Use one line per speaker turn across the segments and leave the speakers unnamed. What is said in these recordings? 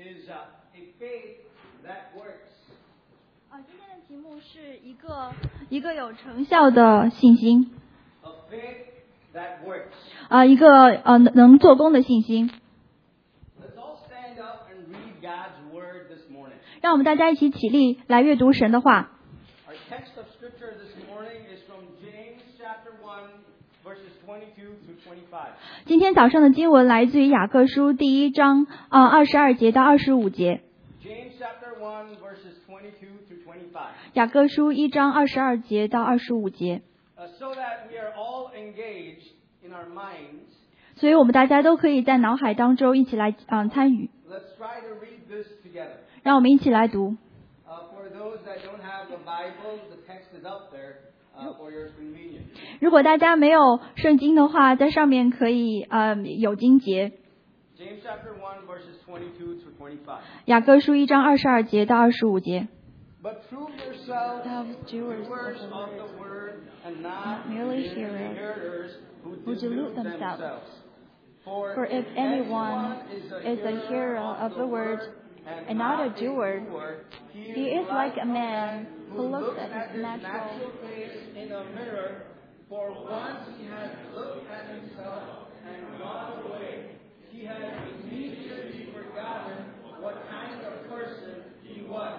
is a faith that works.
今天的题目是一个有成效的信心。
A faith that works.
一个能做工的信心。
Let's all stand up and read God's word this morning.
让我们大家一起起立来阅读神的话。
Our text of scripture this morning is from James chapter 1 verses 22 to 25.
今天早上的经文来自于雅各书第1章22节到25节。
James chapter 1 verses 22 to 25.
雅各书1章22节到25节。
So that we are all engaged in our minds.
所以我们大家都可以在脑海当中一起来参与。
Let's try to read this together.
让我们一起来读。
For those that don't have a Bible, the text is up there for your convenience.
如果大家没有圣经的话，在上面可以有经节。
James chapter 1 verses 22 to 25.
雅各書1章22節到25節。
But prove yourselves doers of the word and not merely hearers who delude themselves.
For if anyone is a hearer of the word and not a doer, he is like a man who looks at his natural
face in a mirror. For once he has looked at himself and gone away, he has immediately forgotten what kind of person he was.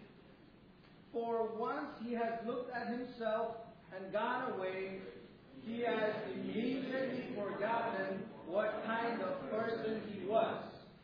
For once he has looked at himself and gone away, he has immediately forgotten what kind of person he was.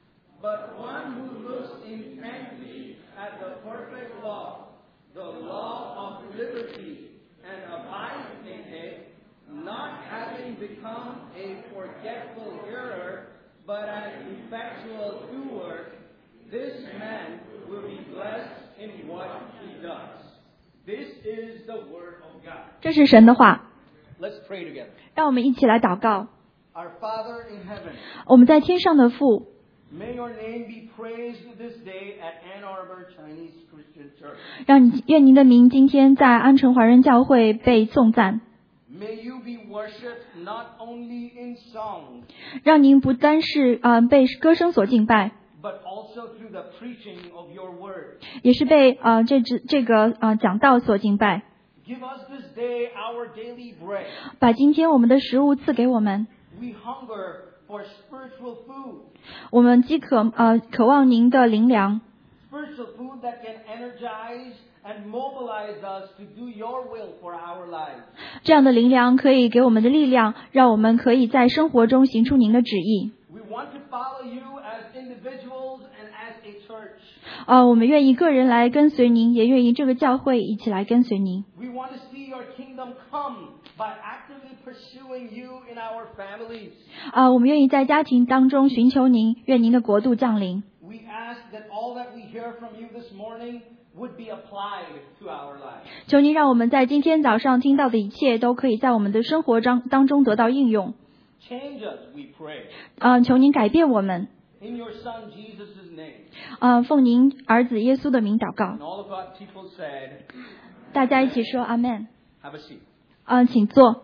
But one who looks intently at the perfect law, the law of liberty, and abides in it, not having become a forgetful hearer, but an effectual doer, this man will be blessed in what he does. This is the word of God.
这是神的话。
Let's pray together.
让我们一起来祷告。
Our Father in heaven,
我们在天上的父，
may your name be praised this day at Ann Arbor Chinese Christian Church.
愿您的名今天在安城华人教会被颂赞。
May you be worshipped not only in song,
让您不单是被歌声所敬拜，
but also through the preaching of your word.
也是被这个讲道所敬拜。
Give us this day our daily bread.
把今天我们的食物赐给我们。
We hunger for spiritual food.
我们饥渴渴望您的灵粮。
Spiritual food that can energize and mobilize us to do your will for our lives.
这样的灵粮可以给我们的力量，让我们可以在生活中行出您的旨意。
We want to follow you as individuals and as a church.
我们愿意个人来跟随您，也愿意这个教会一起来跟随您。
We want to see your kingdom come by actively pursuing you in our families.
我们愿意在家庭当中寻求您，愿您的国度降临。
We ask that all that we hear from you this morning would be applied to our lives.
求您让我们在今天早上听到的一切都可以在我们的生活当中得到应用。
Change us, we pray.
求您改变我们。
In your Son Jesus' name.
奉您儿子耶稣的名祷告。
And all of God's people said,
大家一起说阿们。
have a seat.
请坐。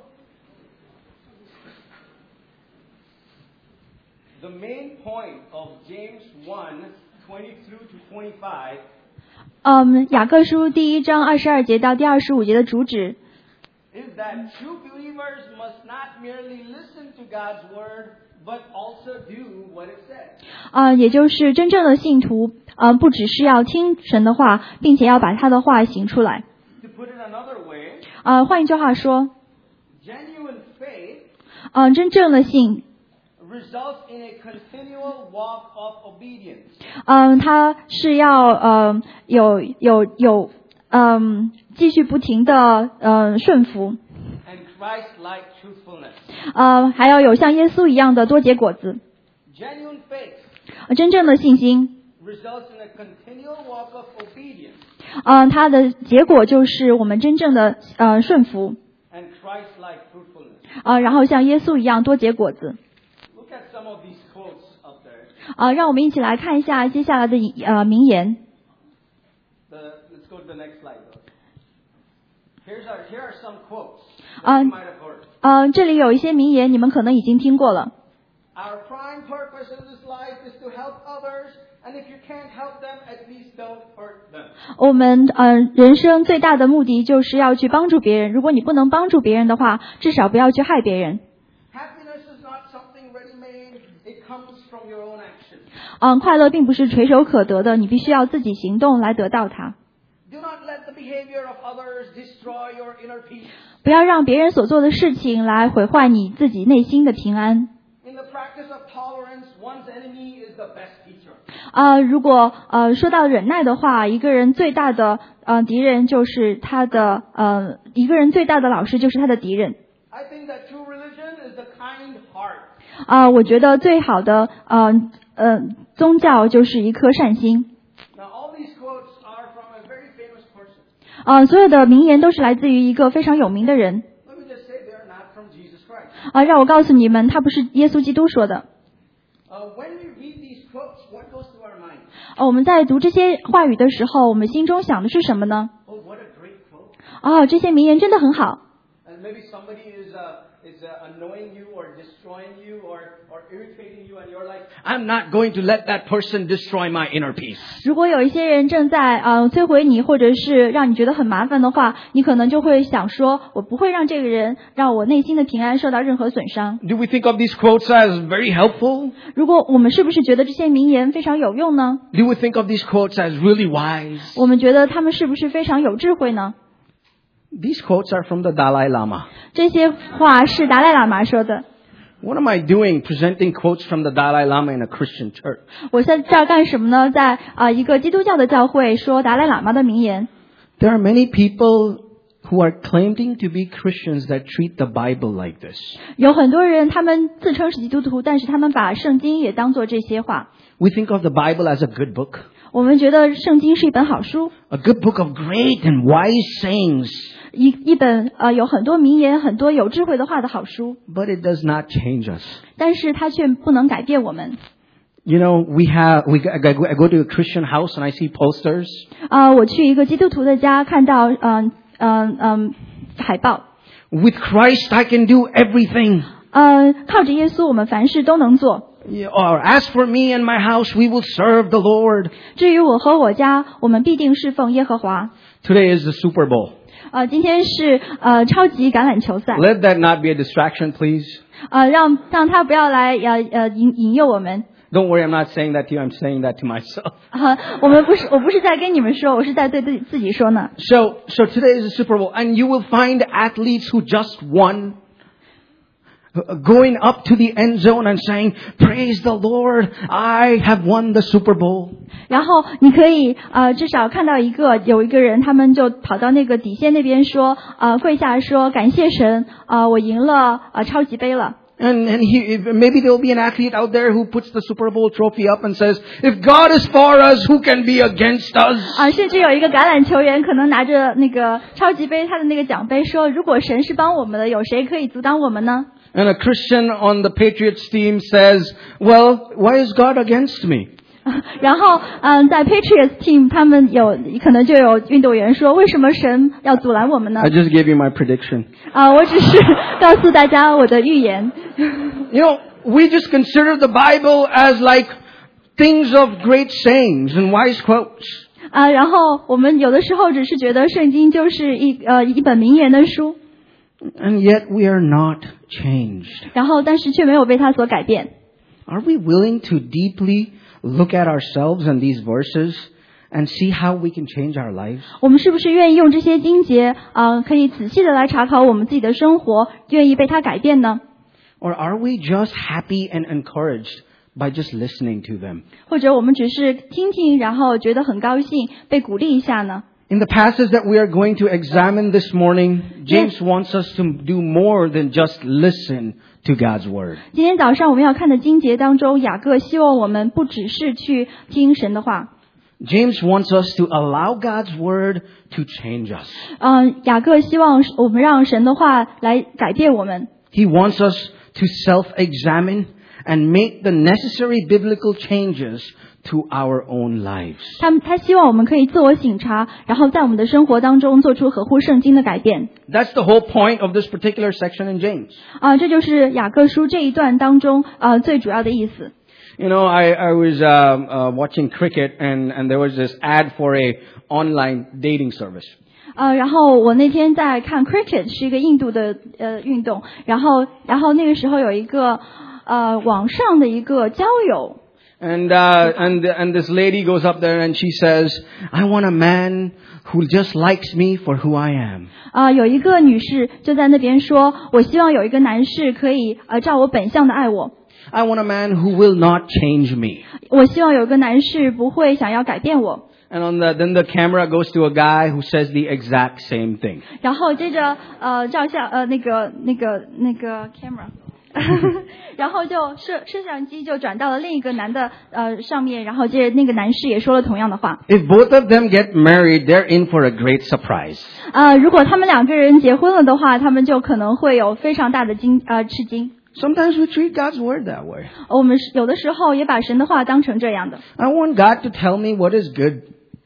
The main point of James 1:22 to 25
雅各书第1章22节到第25节的主旨
is that true believers must not merely listen to God's word, but also do what it says.
也就是真正的信徒不只是要听神的话，并且要把他的话行出来。
To put it another way,
换一句话说，
genuine faith
真正的信
results in a continual walk of obedience.
它是要继续不停的顺服，
And Christ-like truthfulness.
还要有像耶稣一样的多结果子。
Genuine faith
真正的信心
results in a continual walk of obedience.
它的结果就是我们真正的顺服，
And Christ-like fruitfulness.
然后像耶稣一样多结果子。
Look at some of these quotes up there.
让我们一起来看一下接下来的名言。
Let's go to the next slide. Here are some quotes that you might have heard.
这里有一些名言，你们可能已经听过了。
Our prime purpose in this life is to help others, and if you can't help them, at least don't hurt them.
我们人生最大的目的就是要去帮助别人。如果你不能帮助别人的话，至少不要去害别人。
Happiness is not something ready-made. It comes from your own action.
快乐并不是垂手可得的，你必须要自己行动来得到它。
Do not let the behavior of others destroy your inner peace.
不要让别人所做的事情来毁坏你自己内心的平安。
In the practice of tolerance, one's enemy is the best teacher.
如果说到忍耐的话，一个人最大的敌人就是他的一个人最大的老师就是他的敌人。
I think that true religion is the kind heart.
我觉得最好的宗教就是一颗善心。
Now, all these quotes are from a very famous person.
所有的名言都是来自于一个非常有名的人。
Let me just say they are not from Jesus Christ.
让我告诉你们，他不是耶稣基督说的。
When we read these quotes, what goes through our mind?
我们在读这些话语的时候，我们心中想的是什么呢？
Oh, what a great quote.
这些名言真的很好。
And maybe somebody is annoying you or destroying you or irritating you, and you're like, I'm not going to let that person destroy my inner peace.
如果有一些人正在摧毁你，或者是让你觉得很麻烦的话，你可能就会想说，我不会让这个人让我内心的平安受到任何损伤。
Do we think of these quotes as very helpful?
如果我们是不是觉得这些名言非常有用呢？
Do we think of these quotes as really wise?
我们觉得他们是不是非常有智慧呢？
These quotes are from the Dalai Lama.
这些话是达赖喇嘛说的。
What am I doing presenting quotes from the Dalai Lama in a Christian church?
我在这儿干什么呢？在一个基督教的教会说达赖喇嘛的名言。
There are many people who are claiming to be Christians that treat the Bible like this.
有很多人他们自称是基督徒，但是他们把圣经也当作这些话。
We think of the Bible as a good book.
我们觉得圣经是一本好书，
A good book of great and wise sayings.
一本有很多名言、很多有智慧的话的好书，
But it does not change us.
但是它却不能改变我们。
You know, I go to a Christian house and I see posters.
我去一个基督徒的家，看到海报。
With Christ I can do everything.
靠着耶稣，我们凡事都能做。
Or as for me and my house, we will serve the Lord.
至于我和我家，我们必定侍奉耶和华。
Today is the Super Bowl.
今天是超级橄榄球赛。
Let that not be a distraction, please.
让他不要来引诱我们。
Don't worry, I'm not saying that to you. I'm saying that to myself.
我不是在跟你们说，我是在对自己说呢。
So today is the Super Bowl, and you will find athletes who just won going up to the end zone and saying, "Praise the Lord, I have won the Super Bowl."
然后你可以至少看到有一个人，他们就跑到那个底线那边说跪下说感谢神我赢了超级杯了。
And maybe there will be an athlete out there who puts the Super Bowl trophy up and says, "If God is for us, who can be against us?"
甚至有一个橄榄球员可能拿着那个超级杯他的那个奖杯说，如果神是帮我们的，有谁可以阻挡我们呢？
And a Christian on the Patriots team says, "Well, why is God against me?"
然后在 Patriots team 他们可能就有运动员说，为什么神要阻拦我们呢？
I just gave you my prediction.
我只是告诉大家我的预言。
You know, we just consider the Bible as like things of great sayings and wise quotes.
然后我们有的时候只是觉得圣经就是一本名言的书。
And yet we are not changed.
然后但是却没有被他所改变。
Are we willing to deeply look at ourselves and these verses and see how we can change our lives?
我们是不是愿意用这些经节可以仔细的来查考我们自己的生活，愿意被他改变呢？
Or are we just happy and encouraged by just listening to them?
或者我们只是听听，然后觉得很高兴，被鼓励一下呢？
In the passage that we are going to examine this morning, James wants us to do more than just listen to God's word.
今天早上我们要看的经节当中，雅各希望我们不只是去听神的话。
James wants us to allow God's word to change us.
雅各希望我们让神的话来改变我们。
He wants us to self-examine
and make the necessary biblical changes to our own lives.
他希望我们可以自我省察，然后在我们的生活当中做出合乎圣经的改变。
That's the whole point of this particular section in James.
这就是雅各书这一段当中最主要的意思。
You know, I was watching cricket and there was this ad for a online dating service.
然后我那天在看 cricket， 是一个印度的运动，然后那个时候有一个网上的一个交友。
And this lady goes up there and she says, I want a man who just likes me for who I am.
有一个女士就在那边说，我希望有一个男士可以照我本相的爱我。
I want a man who will not change me.
我希望有个男士不会想要改变我。
And then the camera goes to a guy who says the exact same thing.
然后接着照相那个 camera。然后就摄像机就转到了另一个男的上面，然后接着那个男士也说了同样的话。
If both of them get married, they're in for a great surprise.
如果他们两个人结婚了的话，他们就可能会有非常大的吃惊。
Sometimes we treat God's word that way.
我们有的时候也把神的话当成这样的。
I want God to tell me what is good.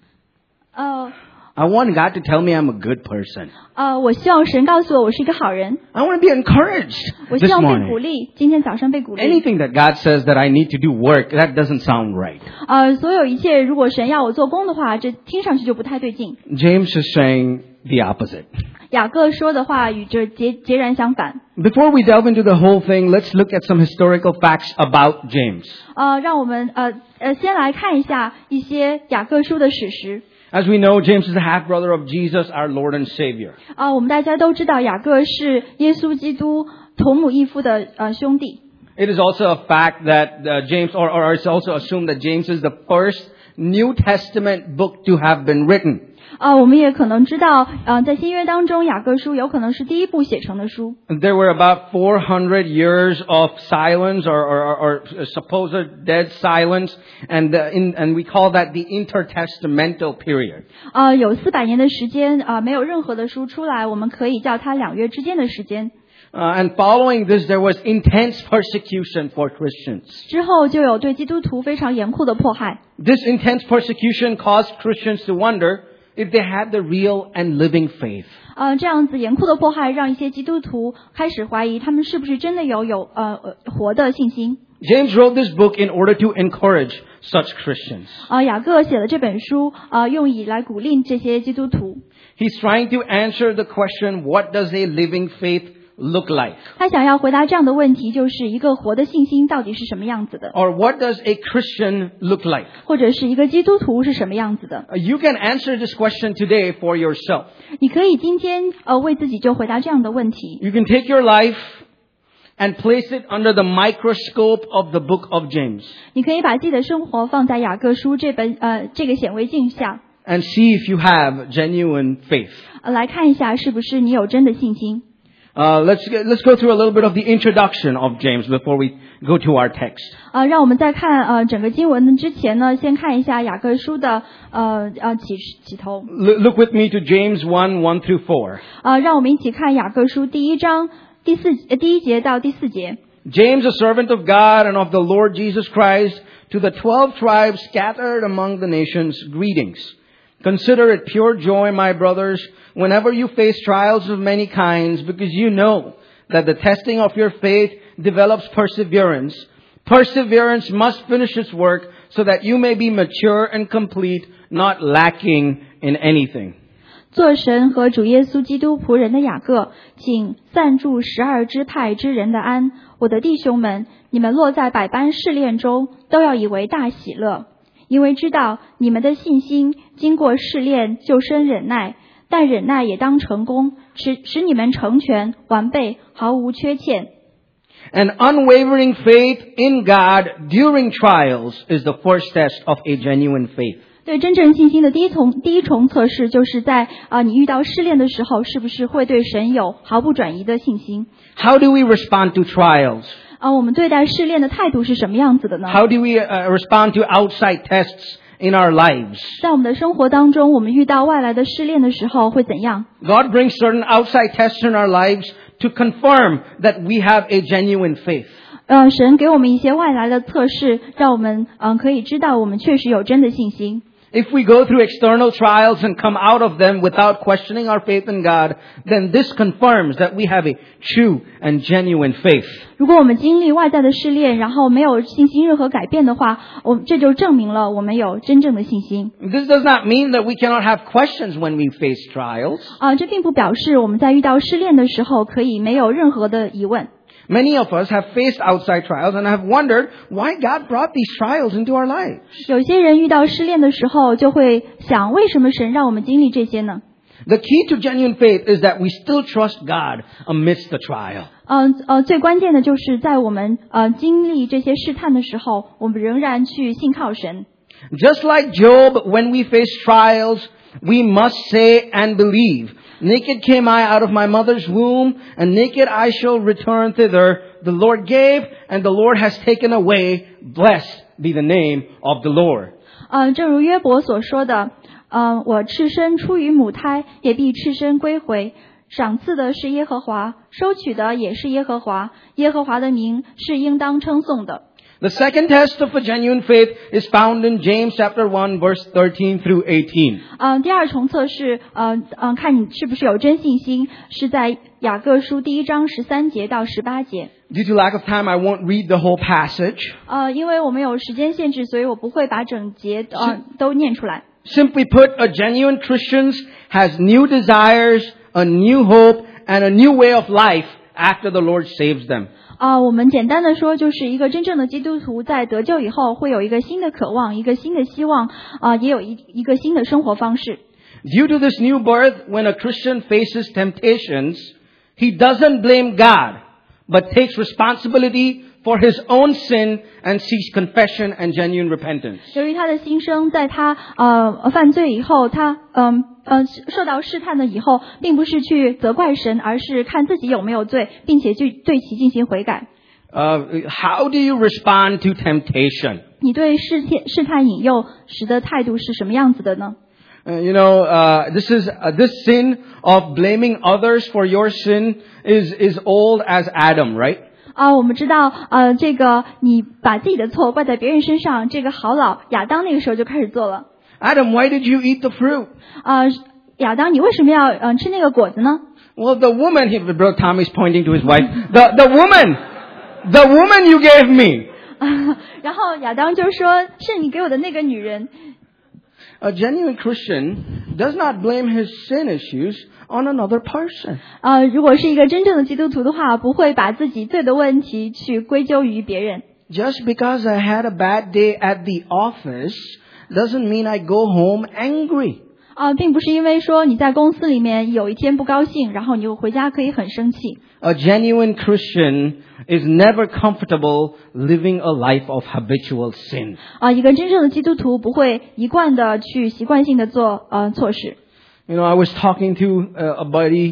I want God to tell me I'm a good person.
我希望神告诉我是一个好人。
I want to be encouraged
我希
this
望被鼓
morning.
励，今天早上被鼓励。
Anything that God says that I need to do work, that doesn't sound right.
所有一切，如果神要我做工的话，这听上去就不太对劲。
James is saying the opposite.
雅各说的话与这截然相反。
Before we delve into the whole thing, let's look at some historical facts about James.
让我们先来看一下一些雅各书的史实。
As we know, James is the half-brother of Jesus, our Lord and Savior.
我们大家都知道雅各是耶稣基督同母异父的兄弟。
It is also a fact that James, or it's also assumed that James is the first New Testament book to have been written.
我们也可能知道，在新约当中，雅各书有可能是第一部写成的书。
There were about 400 years of silence or supposed dead silence, and we call that the intertestamental period.
有400年的时间，没有任何的书出来，我们可以叫它2约之间的时间。
And following this, there was intense persecution for Christians.
之后就有对基督徒非常严酷的迫害。
This intense persecution caused Christians to wonder if they had the real and living faith.
这样子严酷的迫害让一些基督徒开始怀疑他们是不是真的有活的信心。
James wrote this book in order to encourage such Christians.
雅各写了这本书，用以来鼓励这些基督徒。
He's trying to answer the question, what does a living faith look like?
他想要回答这样的问题，就是一个活的信心到底是什么样子的，
Or what does a Christian look like?
或者是一个基督徒是什么样子的。
You can answer this question today for yourself.
你可以今天为自己就回答这样的问题。
You can take your life and place it under the microscope of the book of James.
你可以把自己的生活放在雅各书这个显微镜下，
And see if you have genuine faith.
来看一下是不是你有真的信心。
Let's go through a little bit of the introduction of James before we go to our text.
让我们在看整个经文之前呢，先看一下雅各书的起头。
Look with me to James 1 through 4.
让我们一起看雅各书第1章第1节到第4节。
James, a servant of God and of the Lord Jesus Christ, to the 12 tribes scattered among the nations, greetings. Consider it pure joy, my brothers, whenever you face trials of many kinds, because you know that the testing of your faith develops perseverance. Perseverance must finish its work so that you may be mature and complete, not lacking in anything.
做神和主耶稣基督仆人的雅各，请暂住12支派之人的安。我的弟兄们，你们落在百般试炼中，都要以为大喜乐。因为知道你们的信心经过试炼就生忍耐，但忍耐也当成功，使你们成全完备，毫无缺欠。
An unwavering faith in God during trials is the first test of a genuine faith.
对真正信心的第一重测试，就是在你遇到试炼的时候，是不是会对神有毫不转移的信心？
How do we respond to trials?
我们对待试炼的态度是什么样子的呢？
How do we respond to outside tests in our lives?
在我们的生活当中，我们遇到外来的试炼的时候会怎样？
God brings certain outside tests in our lives to confirm that we have a genuine faith.
神给我们一些外来的测试，让我们可以知道我们确实有真的信心。
If we go through external trials and come out of them without questioning our faith in God, then this confirms that we have a true and genuine faith.
如果我们经历外在的试炼，然后没有信心任何改变的话，这就证明了我们有真正的信心。
This does not mean that we cannot have questions when we face trials.
这并不表示我们在遇到试炼的时候可以没有任何的疑问。
Many of us have faced outside trials and have wondered why God brought these trials into our lives.
有些人遇到试炼的时候就会想，为什么神让我们经历这些呢？
The key to genuine faith is that we still trust God amidst the trial.
最关键的就是在我们经历这些试探的时候，我们仍然去信靠神。
Just like Job, when we face trials, we must say and believe, naked came I out of my mother's womb, and naked I shall return thither. The Lord gave, and the Lord has taken away. Blessed be the name of the Lord.
正如约伯所说的，我赤身出于母胎，也必赤身归回。赏赐的是耶和华，收取的也是耶和华。耶和华的名是应当称颂的。
The second test of a genuine faith is found in James chapter 1 verse 13 through 18.
第二重测试，看你是不是有真信心，是在雅各书第1章13节到18节。
Due to lack of time, I won't read the whole passage.
因为我们有时间限制，所以我不会把整节都念出来。
Simply put, a genuine Christian has new desires, a new hope, and a new way of life after the Lord saves them.
我们简单的说，就是一个真正的基督徒在得救以后，会有一个新的渴望，一个新的希望，也有一个新的生活方式。
Due to this new birth, when a Christian faces temptations, he doesn't blame God, but takes responsibility for his own sin and seeks confession and genuine repentance.
由于他的新生，在他犯罪以后，他受到试探了以后，并不是去责怪神，而是看自己有没有罪，并且去对其进行悔改。
How do you respond to temptation?
你对试探引诱时的态度是什么样子的呢
This sin of blaming others for your sin is old as Adam, right?
我们知道，这个你把自己的错怪在别人身上，这个好老亚当那个时候就开始做了。
Adam, why did you eat the fruit?
亚当，你为什么要吃那个果子呢？
Well, the woman, Brother Tommy's pointing to his wife. The woman you gave me.
然后亚当就说：“是你给我的那个女人。”
A genuine Christian does not blame his sin issues on another person.
如果是一个真正的基督徒的话，不会把自己罪的问题去归咎于别人。
Just because I had a bad day at the office doesn't mean I go home angry.
并不是因为说你在公司里面有一天不高兴，然后你就回家可以很生气。
A genuine Christian is never comfortable living a life of habitual sin.
一个真正的基督徒不会一贯的去习惯性的做错事。
I was talking to a buddy.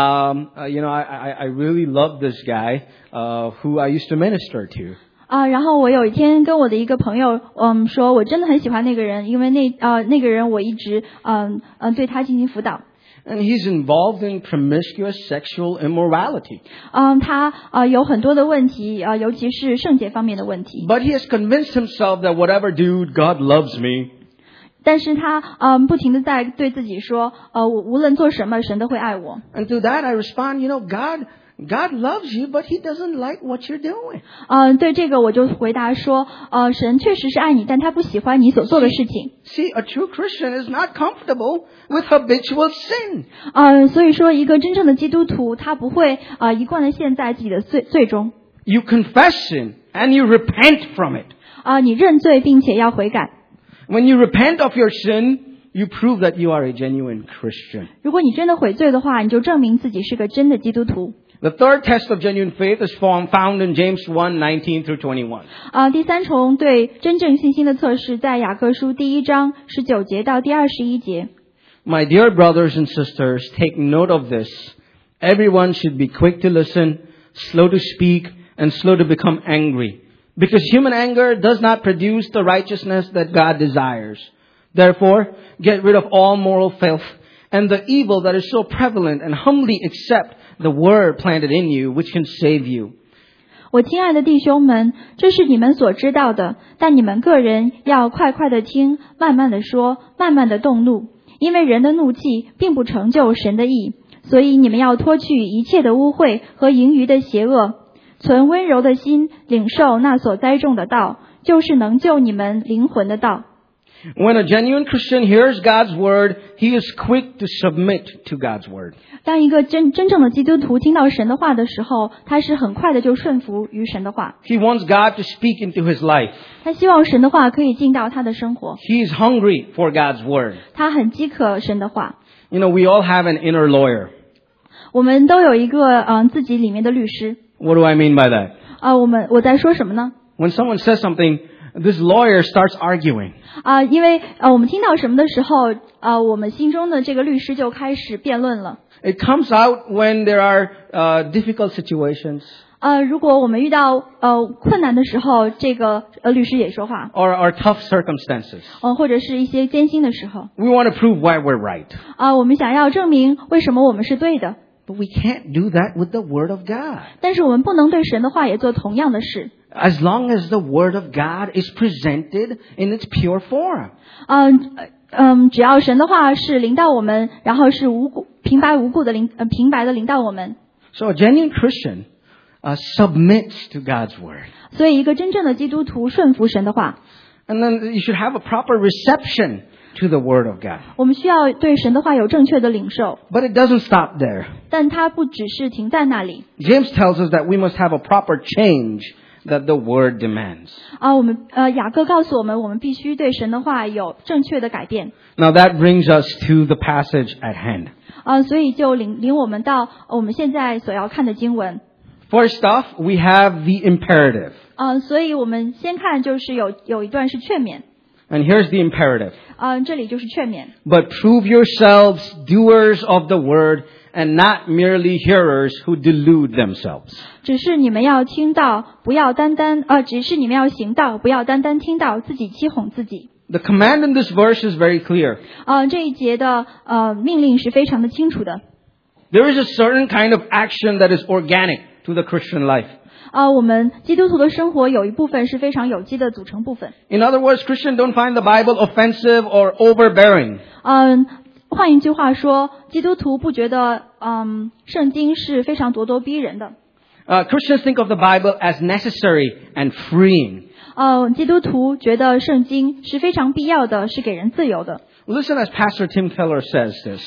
I really love this guy who I used to minister to.
然后我有一天跟我的一个朋友，说我真的很喜欢那个人，因为那个人我一直对他进行辅导。
And he's involved in promiscuous sexual immorality.
他有很多的问题，尤其是圣洁方面的问题。
But he has convinced himself that whatever dude, God loves me.
但是他不停的在对自己说，我无论做什么，神都会爱我。
And to that I respond, God loves you, but He doesn't like what you're doing.
对这个我就回答说，神确实是爱你，但他不喜欢你所做的事情。
See, a true Christian is not comfortable with habitual sin.
所以说，一个真正的基督徒，他不会一贯的陷在自己的罪中。
You confess sin and you repent from it.
你认罪并且要悔改。
When you repent of your sin, you prove that you are a genuine Christian.
如果你真的悔罪的话，你就证明自己是个真的基督徒。
The third test of genuine faith is found in James 1:19 through 21.
第三重对真正信心的测试，在雅各书第1章19节到第21节。
My dear brothers and sisters, take note of this. Everyone should be quick to listen, slow to speak, and slow to become angry. Because human anger does not produce the righteousness that God desires. Therefore, get rid of all moral filth and the evil that is so prevalent, and humbly accept the word planted in you, which can save you.
我亲爱的弟兄们，这是你们所知道的，但你们个人要快快的听，慢慢的说，慢慢的动怒，因为人的怒气并不成就神的义。所以你们要脱去一切的污秽和盈余的邪恶，存温柔的心，领受那所栽种的道，就是能救你们灵魂的道。
When a genuine Christian hears God's word, he is quick to submit to God's word.
当一个真正的基督徒听到神的话的时候，他是很快的就顺服于神的话。
He wants God to speak into his life.
他希望神的话可以进到他的生活。
He is hungry for God's word.
他很饥渴神的话。
You know, we all have an inner lawyer.
我们都有一个自己里面的律师。
What do I mean by that?
我在说什么呢？
When someone says something, this lawyer starts arguing.
因为我们听到什么的时候，我们心中的这个律师就开始辩论了。
It comes out when there are difficult situations.
如果我们遇到困难的时候，这个律师也说话。
Or tough circumstances.
或者是一些艰辛的时候。
We want to prove why we're right.
我们想要证明为什么我们是对的。
But we can't do that with the Word of God.
但是我们不能对神的话也做同样的事。
As long as the Word of God is presented in its pure form.
只要神的话是临到我们，然后是平白的临到我们。
So a genuine Christian submits to God's Word.
所以一个真正的基督徒顺服神的话。
And then you should have a proper reception to the Word of God.
我们需要对神的话有正确的领受。
But it doesn't stop there.
但它不只是停在那里。
James tells us that we must have a proper change that the Word demands.
雅各告诉我们，我们必须对神的话有正确的改变。
Now that brings us to the passage at hand.
所以就领我们到我们现在所要看的经文。
First off, we have the imperative.
所以我们先看就是有一段是劝勉。
And here's the imperative.
这里就是劝勉。
But prove yourselves doers of the word and not merely hearers who delude themselves.
只是你们要听到，不要只是你们要行道，不要单单听到，自己欺哄自己。
The command in this verse is very clear.
这一节的命令是非常的清楚的。
There is a certain kind of action that is organic to the Christian life.
我们基督徒的生活有一部分是非常有机的组成部分。
In other words, Christians don't find the Bible offensive or overbearing.
换一句话说，基督徒不觉得圣经是非常咄咄逼人的。
Christians think of the Bible as necessary and freeing.
基督徒觉得圣经是非常必要的，是给人自由的。
Listen as Pastor Tim Keller says this.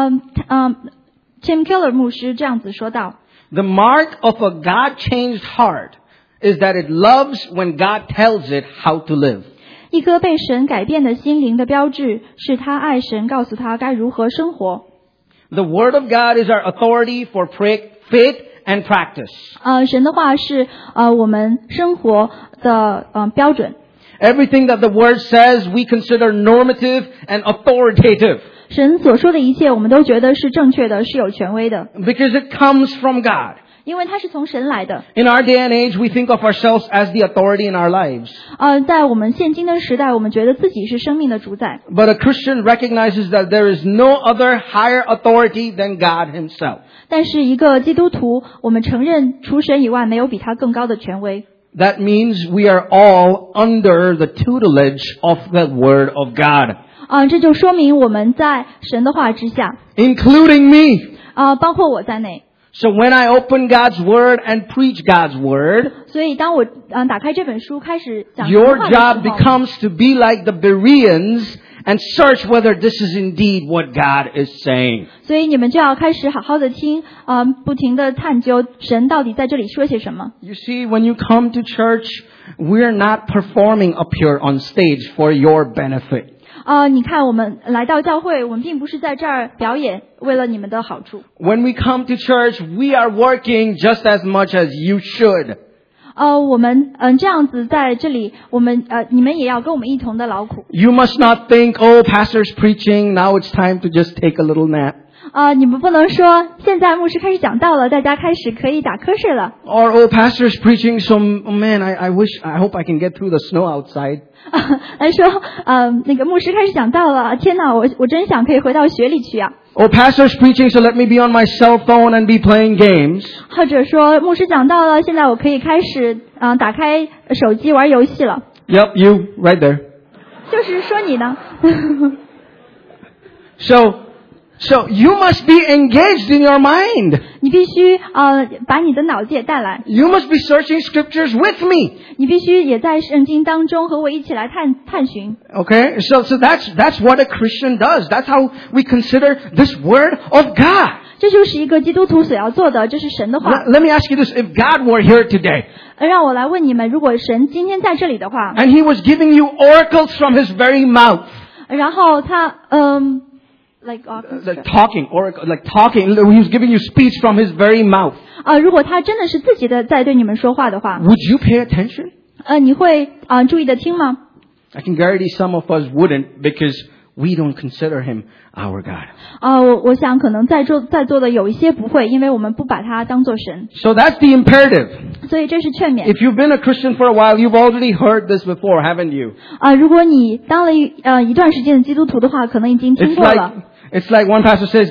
Tim Keller 牧师这样子说道。
The mark of a God-changed heart is that it loves when God tells it how to live.
一颗被神改变的心灵的标志是他爱神告诉他该如何生活。
The Word of God is our authority for faith and practice.
神的话是我们生活的标准。
Everything that the Word says we consider normative and authoritative.
神所说的一切我们都觉得是正确的，是有权威的。
Because it comes from God.
因为它是从神来的。
In our day and age, we think of ourselves as the authority in our lives.
在我们现今的时代，我们觉得自己是生命的主宰。
But a Christian recognizes that there is no other higher authority than God Himself.
但是一个基督徒，我们承认除神以外没有比他更高的权威。
That means we are all under the tutelage of the Word of God.
这就说明我们在神的话之下。
Including me.
包括我在内。
So when I open God's Word and preach God's Word,
所以当我打开这本书开始讲神的
your
话的时
job
候
becomes to be like the Bereans and search whether this is indeed what God is saying.
所以你们就要开始好好的听，不停的探究神到底在这里说些什么。
You see, when you come to church, we're not performing up here on stage for your benefit.
你看我们来到教会，我们并不是在这儿表演，为了你们的好处。
When we come to church, we are working just as much as you should.
我们这样子在这里，你们也要跟我们一同的劳苦。
You must not think, oh, pastor's preaching, now it's time to just take a little nap.
你们不能说现在牧师开始讲道了，大家开始可以打瞌睡了。
Or, oh, pastor's preaching, so man, I hope I can get through the snow outside.
来说，那个牧师开始讲道了，天哪，我真想可以回到雪里去啊。
Oh, pastor's preaching, so let me be on my cell phone and be playing games.
或者说牧师讲到了，现在我可以开始打开手机玩游戏了。
Yep, you, right there.
就是说你呢。
So you must be engaged in your mind.
你必须把你的脑子也带来，
You must be searching scriptures with me.
你必须也在圣经当中和我一起来探寻。
Okay? So that's what a Christian does. That's how we consider this word of God.
这就是一个基督徒所要做的，这是神的话。
Let me ask you this. If God were here today,
让我来问你们，如果神今天在这里的话，
and He was giving you oracles from His very mouth,
然后他like
talking, oracle, like talking, He was giving you speech from His very mouth,
如果他真的是自己的在对你们说话的话，
would you pay attention?
你会注意的听吗？
I can guarantee some of us wouldn't because we don't consider Him our God.
我想可能在座的有一些不会，因为我们不把它当作神，
So that's the imperative.
所以这是劝勉。
If you've been a Christian for a while, you've already heard this before, haven't you?
如果你当了一段时间的基督徒的话，可能已经听过了。
It's like one pastor says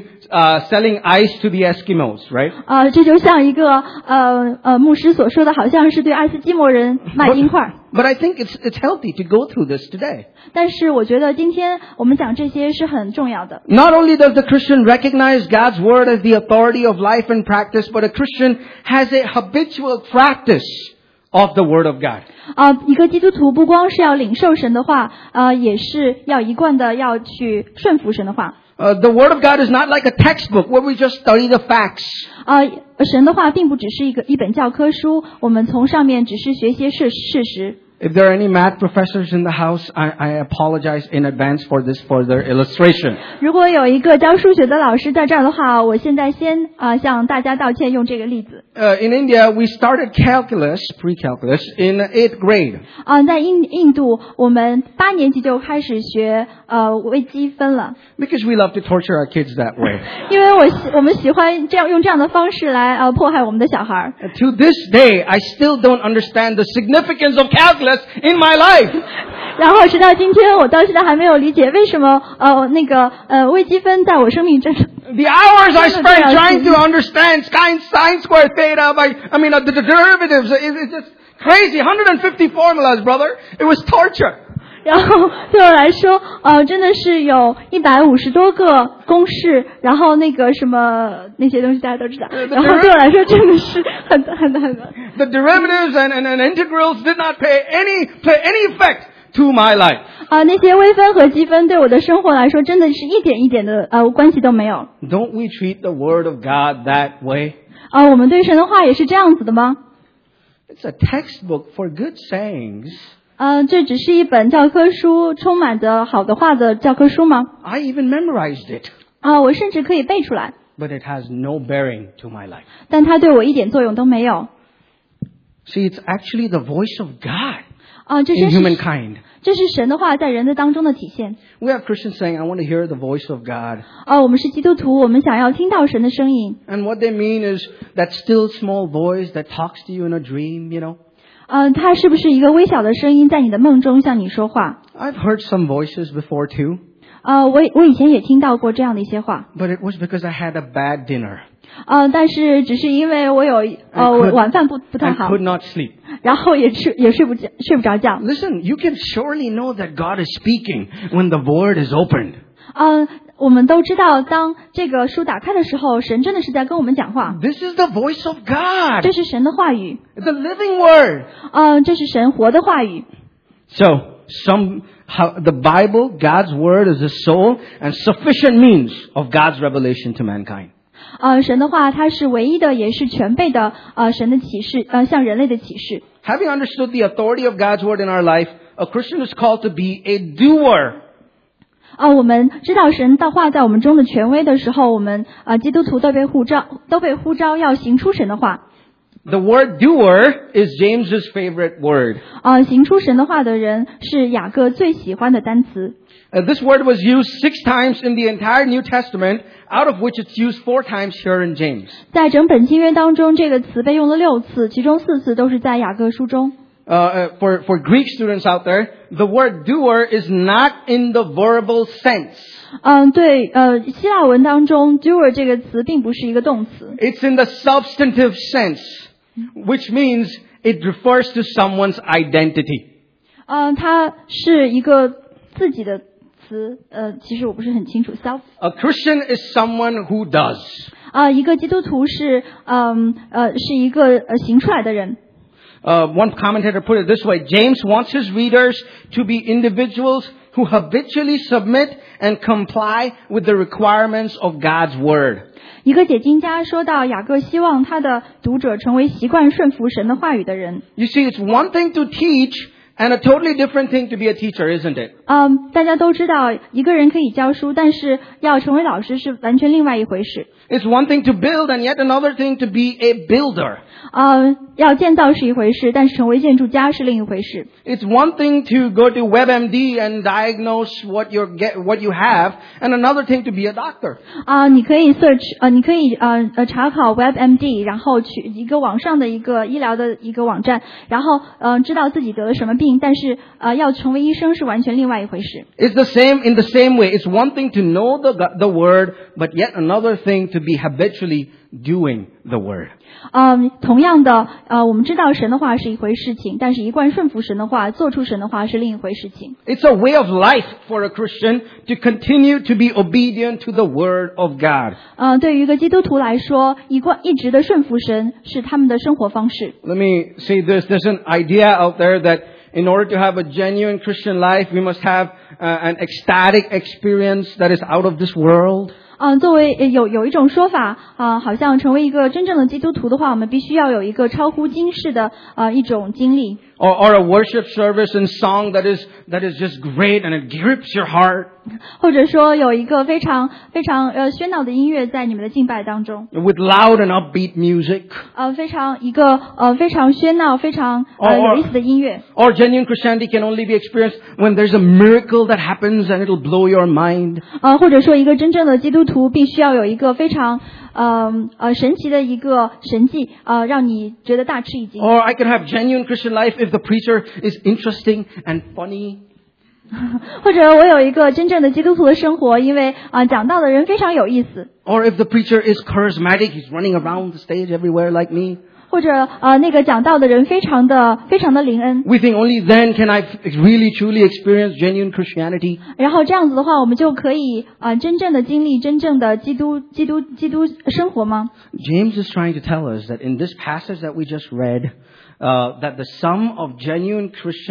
selling ice to the Eskimos, right?
这就像一个牧师所说的，好像是对爱斯基摩人卖冰块。
But I think it's healthy to go through this today.
但是我觉得今天我们讲这些是很重要的。
Not only does the Christian recognize God's word as the authority of life and practice, but a Christian has a habitual practice of the word of God.
一个基督徒不光是要领受神的话，也是要一贯的要去顺服神的话。
The word of God is not like a textbook where we just study the facts.
神的话并不只是一本教科书，我们从上面只是学些事实。
If there are any math professors in the house, I apologize in advance for this further illustration.
如果有一个教数学的老师在这儿的话，我现在先向大家道歉，用这个例子。
In India, we started pre-calculus, in 8th grade.
在印度，我们8年级就开始学微积分了。
Because we love to torture our kids that way.
因为我们喜欢用这样的方式来迫害我们的小孩。
To this day, I still don't understand the significance of calculus in my life.
然后直到今天，我到现在还没有理解为什么微积分在我生命中。
The hours I spent trying to understand sine squared theta the derivatives, it's just crazy. 150 formulas, brother. It was torture.
然后对我来说，真的是有150多个公式，然后那些东西大家都知道。然后对我来说真的是很。
The derivatives and integrals did not pay any effect to my life.
那些微分和积分对我的生活来说，真的是一点一点的关系都没有。
Don't we treat the word of God that way?
我们对神的话也是这样子的吗？
It's a textbook for good sayings.
这只是一本教科书，充满着好的话的教科书吗？
I even memorized it.
我甚至可以背出来，
But it has no bearing to my life.
但它对我一点作用都没有。
See, it's actually the voice of God
这
in
是
humankind.
这是神的话在人的当中的体现。
We have Christians saying, I want to hear the voice of God.
我们是基督徒，我们想要听到神的声音。
And what they mean is that still small voice that talks to you in a dream, you know.
它是不是一个微小的声音在你的梦中向你说话？
I've heard some voices before too.
我以前也听到过这样的一些话。
But it was because I had a bad dinner.
但是只是因为我有晚饭不太
I
好，
could not sleep.
然后也睡不着觉。
Listen, you can surely know that God is speaking when the word is opened.
我们都知道，当这个书打开的时候，神真的是在跟我们讲话。
This is the voice of God.
这是神的话语，
It's a living word.
这是神活的话语。
So, the Bible, God's word, is the sole and sufficient means of God's revelation to mankind.
神的话，它是唯一的，也是全备的，神的启示，向人类的启示。
Having understood the authority of God's word in our life, a Christian is called to be a doer.
我们知道神的话在我们中的权威的时候，我们基督徒都被呼召要行出神的话。
The word doer is James's favorite word.
行出神的话的人是雅各最喜欢的单词。
This word was used 6 times in the entire New Testament, out of which it's used 4 times here in James.
在整本新约当中，这个词被用了6次，其中4次都是在雅各书中。
for Greek students out there, the word doer is not in the verbal sense.
对，希腊文当中 doer 这个词并不是一个动词，
It's in the substantive sense, which means it refers to someone's identity.
它是一个自己的词，其实我不是很清楚 self。
A Christian is someone who does.
一个基督徒是一个行出来的人。
One commentator put it this way: James wants his readers to be individuals who habitually submit and comply with the requirements of God's Word.
一个解经家说到，雅各希望他的读者成为习惯顺服神的话语的人。
You see, it's one thing to teach and a totally different thing to be a teacher, isn't it?
大家都知道，一个人可以教书，但是要成为老师是完全另外一回事。
It's one thing to build and yet another thing to be a builder.
要建造是一回事，但是成为建筑家是另一回事。
It's one thing to go to WebMD and diagnose what you have, and another thing to be a doctor.
你可以 search， 你可以查考 WebMD， 然后去一个网上的一个医疗的一个网站，然后知道自己得了什么病，但是要成为医生是完全另外一回事。
It's the same in the same way. It's one thing to know the word, but yet another thing to be habitually doing the word.
同样的，我们知道神的话是一回事情，但是一贯顺服神的话，做出神的话是另一回事情。
It's a way of life for a Christian to continue to be obedient to the word of God.
对于一个基督徒来说，一直的顺服神是他们的生活方式。
Let me say this. There's an idea out there that in order to have a genuine Christian life, we must have an ecstatic experience that is out of this world.
作为有一种说法好像成为一个真正的基督徒的话，我们必须要有一个超乎今世的一种经历。
Or a worship service and song that is just great and it grips your heart.
或者说有一个非常喧闹的音乐在你们的敬拜当中。
With loud and upbeat music.
非常喧闹、非常有意思的音乐。
Or genuine Christianity can only be experienced when there's a miracle that happens and it'll blow your mind.
或者说一个真正的基督徒必须要有一个非常神奇的一个神迹让你觉得大吃一惊。
Or I can have genuine Christian life if the preacher is interesting and funny.
或者我有一个真正的基督徒的生活，因为讲道的人非常有意思。
Or if the preacher is charismatic, he's running around the stage everywhere like me.
或者那个讲道的人非常的灵恩。
We think only then can I really truly experience genuine Christianity.
然后这样子的话，我们就可以真正的经历真正的基督生活吗？
James is trying to tell us that in this passage that we just read, that the sum of genuine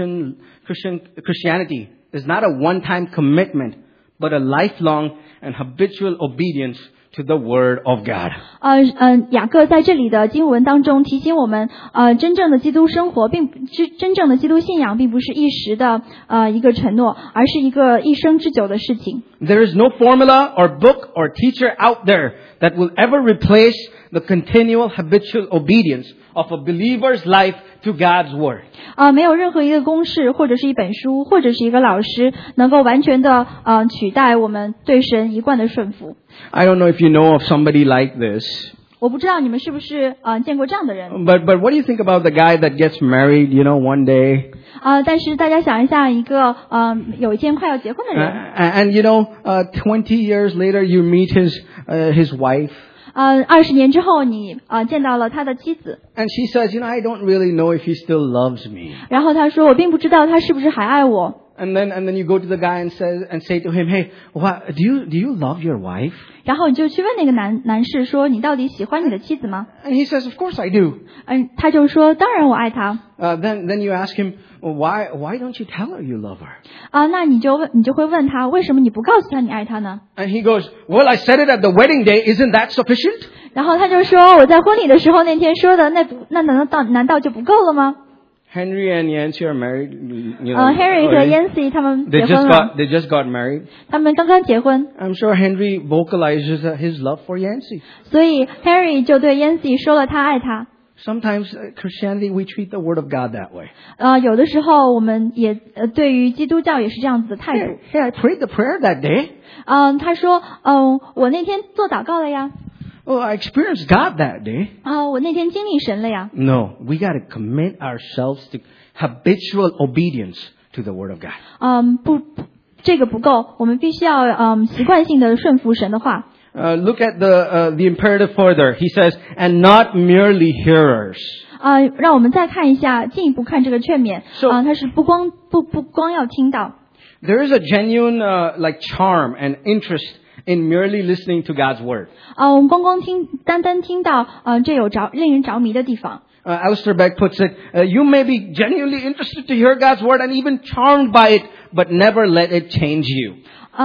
Christianity is not a one-time commitment, but a lifelong and habitual obedience to the Word of God.
雅各在这里的经文当中提醒我们，真正的基督生活真正的基督信仰并不是一时的一个承诺，而是一个一生之久的事情。
There is no formula or book or teacher out there that will ever replace the continual habitual obedience of a believer's life to God's Word.
没有任何一个公式或者是一本书或者是一个老师能够完全的取代我们对神一贯的顺服。
I don't know if you know of somebody like this.
我不知道你们是不是见过这样的人。
But what do you think about the guy that gets married, one day?
但是大家想一下，一个有一天快要结婚的人。
And 20 years later you meet his wife.
20年之后你见到了他的妻子。
And she says, I don't really know if he still loves me.
然后他说，我并不知道他是不是还爱我。
And then you go to the guy and say to him, hey, do you love your wife?
然后你就去问那个男士说，你到底喜欢你的妻子吗？
And he says, of course I do.
他就说，当然我爱她。
Then you ask him, why don't you tell her you love her?
那你就会问他，为什么你不告诉他你爱他呢？
And he goes, well, I said it at the wedding day. Isn't that sufficient?
然后他就说，我在婚礼的时候那天说的，那难道就不够了吗？
Henry and Yancy are married.
Henry 和 Yancy 他们结婚了。
They just got married.
他们刚刚结婚。
I'm sure Henry vocalizes his love for Yancy.
所以 Henry 就对 Yancy 说了他爱他。
Sometimes Christianity, we treat the Word of God that way.
有的时候我们也对于基督教也是这样子的态度。
Hey, I prayed the prayer that day.
他说，我那天做祷告了呀。
Oh, I experienced God that day.
我那天经历神了呀。
No, we got to commit ourselves to habitual obedience to the Word of God.
不，这个不够，我们必须要习惯性的顺服神的话。
Look at the imperative further. He says, and not merely hearers.
让我们再看一下，进一步看这个劝勉。
So-
它是不光要听到。
There is a genuine like charm and interest in merely listening to God's Word.
我们单单听到这有令人着迷的地方。
Alistair Begg puts it, you may be genuinely interested to hear God's Word and even charmed by it, but never let it change you.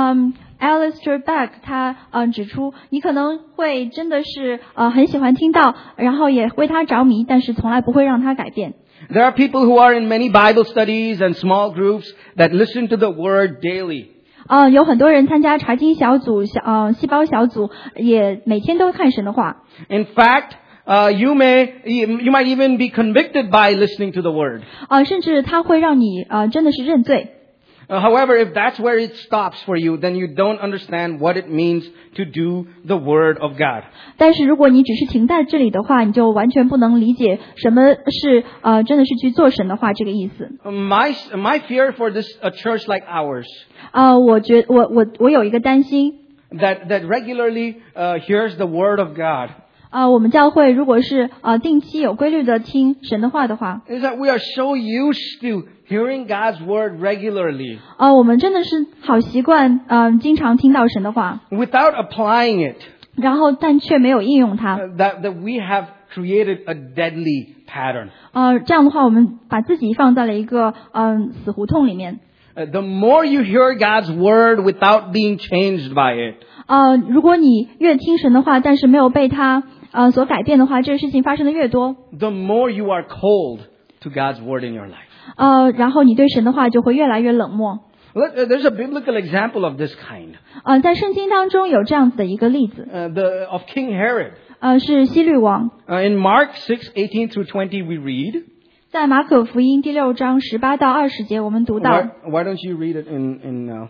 Alistair Begg 他指出，你可能会真的是很喜欢听到，然后也为他着迷，但是从来不会让他改变。
There are people who are in many Bible studies and small groups that listen to the Word daily.
有很多人参加查经小组、细胞小组，也每天都看神的话。
In fact, you might even be convicted by listening to the Word.
甚至他会让你真的是认罪。
However, if that's where it stops for you, then you don't understand what it means to do the Word of God.
但是如果你只是停在这里的话，你就完全不能理解什么是真的是去做神的话这个意思。
My fear for this a church like ours
我有一个担心，
that regularly hears the Word of God
我们教会如果是定期有规律的听神的话的话，
is that we are so used to hearing God's Word regularly
我们真的是好习惯经常听到神的话，
without applying it.
然后但却没有应用它。
That we have created a deadly pattern.
这样的话，我们把自己放在了一个死胡同里面。
The more you hear God's Word without being changed by it,
如果你越听神的话，但是没有被他所改变的话，这个事情发生的越多，
the more you are cold to God's Word in your life.
然后你对神的话就会越来越冷漠。
There's a biblical example of this kind.
在圣经当中有这样子的一个例子，
Of King Herod.
是希律王。
In Mark 6:18 through 20 we read.
在马可福音第6章18到20节，我们读到，
Why don't you read it in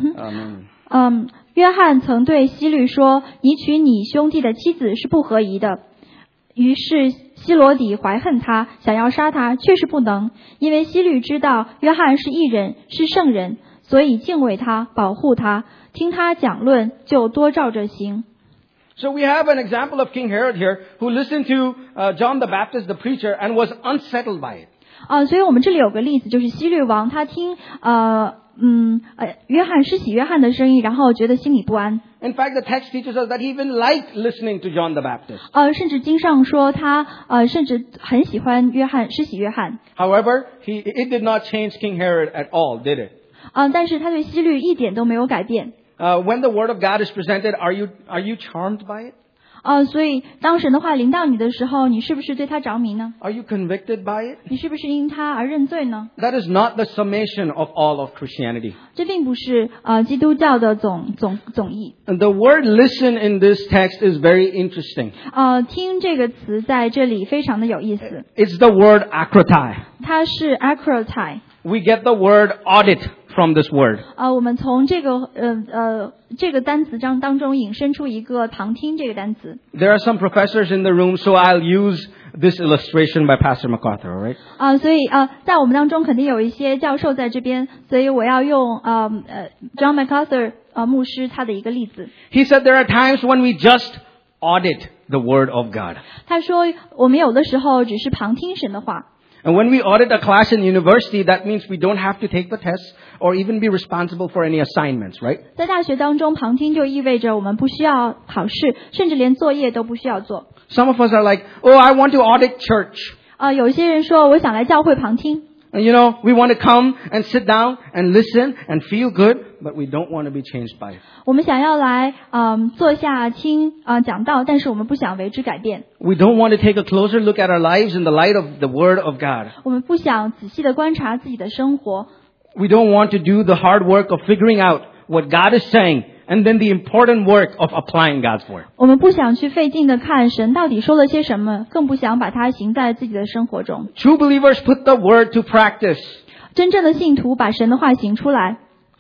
约翰曾对希律说：“你娶你兄弟的妻子是不合宜的。”于是希罗底怀恨他，想要杀他，却是不能，因为希律知道约翰是义人，是圣人，所以敬畏他，保护他，听他讲论，就多照着行。
So we have an example of King Herod here who listened to John the Baptist, the preacher, and was unsettled by it.
所以我们这里有个例子，就是希律王他听施洗约翰的声音，然后觉得心里不安。
In fact, the text teaches us that he even liked listening to John the Baptist.
甚至经上说他甚至很喜欢施洗约翰。
However, it did not change King Herod at all, did it?
但是他对希律一点都没有改变。
When the Word of God is presented, are you charmed by it?
所以当神的话临到你的时候，你是不是对他着迷呢？
Are you convicted by it?
你是不是因他而认罪呢？
That is not the summation of all of Christianity.
这并不是基督教的总义。
And the word listen in this text is very interesting.
听这个词在这里非常的有意思。
It's the word akrotai.
它是 akrotai。
We get the word audit from this word.
我们从这个单词当中引申出一个旁听这个单词。
There are some professors in the room, so I'll use this illustration by Pastor MacArthur, all right?
所以在我们当中肯定有一些教授在这边，所以我要用John MacArthur 牧师他的一个例子。
He said there are times when we just audit the word of God.
他说我们有的时候只是旁听神的话。
And when we audit a class in university, that means we don't have to take the tests or even be responsible for any assignments, right?
在大学当中，旁听就意味着我们不需要考试，甚至连作业都不需要做。
Some of us are like, oh, I want to audit church.
有些人说我想来教会旁听。
And we want to come and sit down and listen and feel good, but we don't want to be changed by it.
我们想要来坐下听讲道，但是我们不想为之改变。
We don't want to take a closer look at our lives in the light of the Word of God.
我们不想仔细的观察自己的生活。
We don't want to do the hard work of figuring out what God is saying and then the important work of applying God's Word.
我们不想去费劲的看神到底说了些什么，更不想把它行在自己的生活中。
True believers put the Word to practice.
真正的信徒把神的话行出来。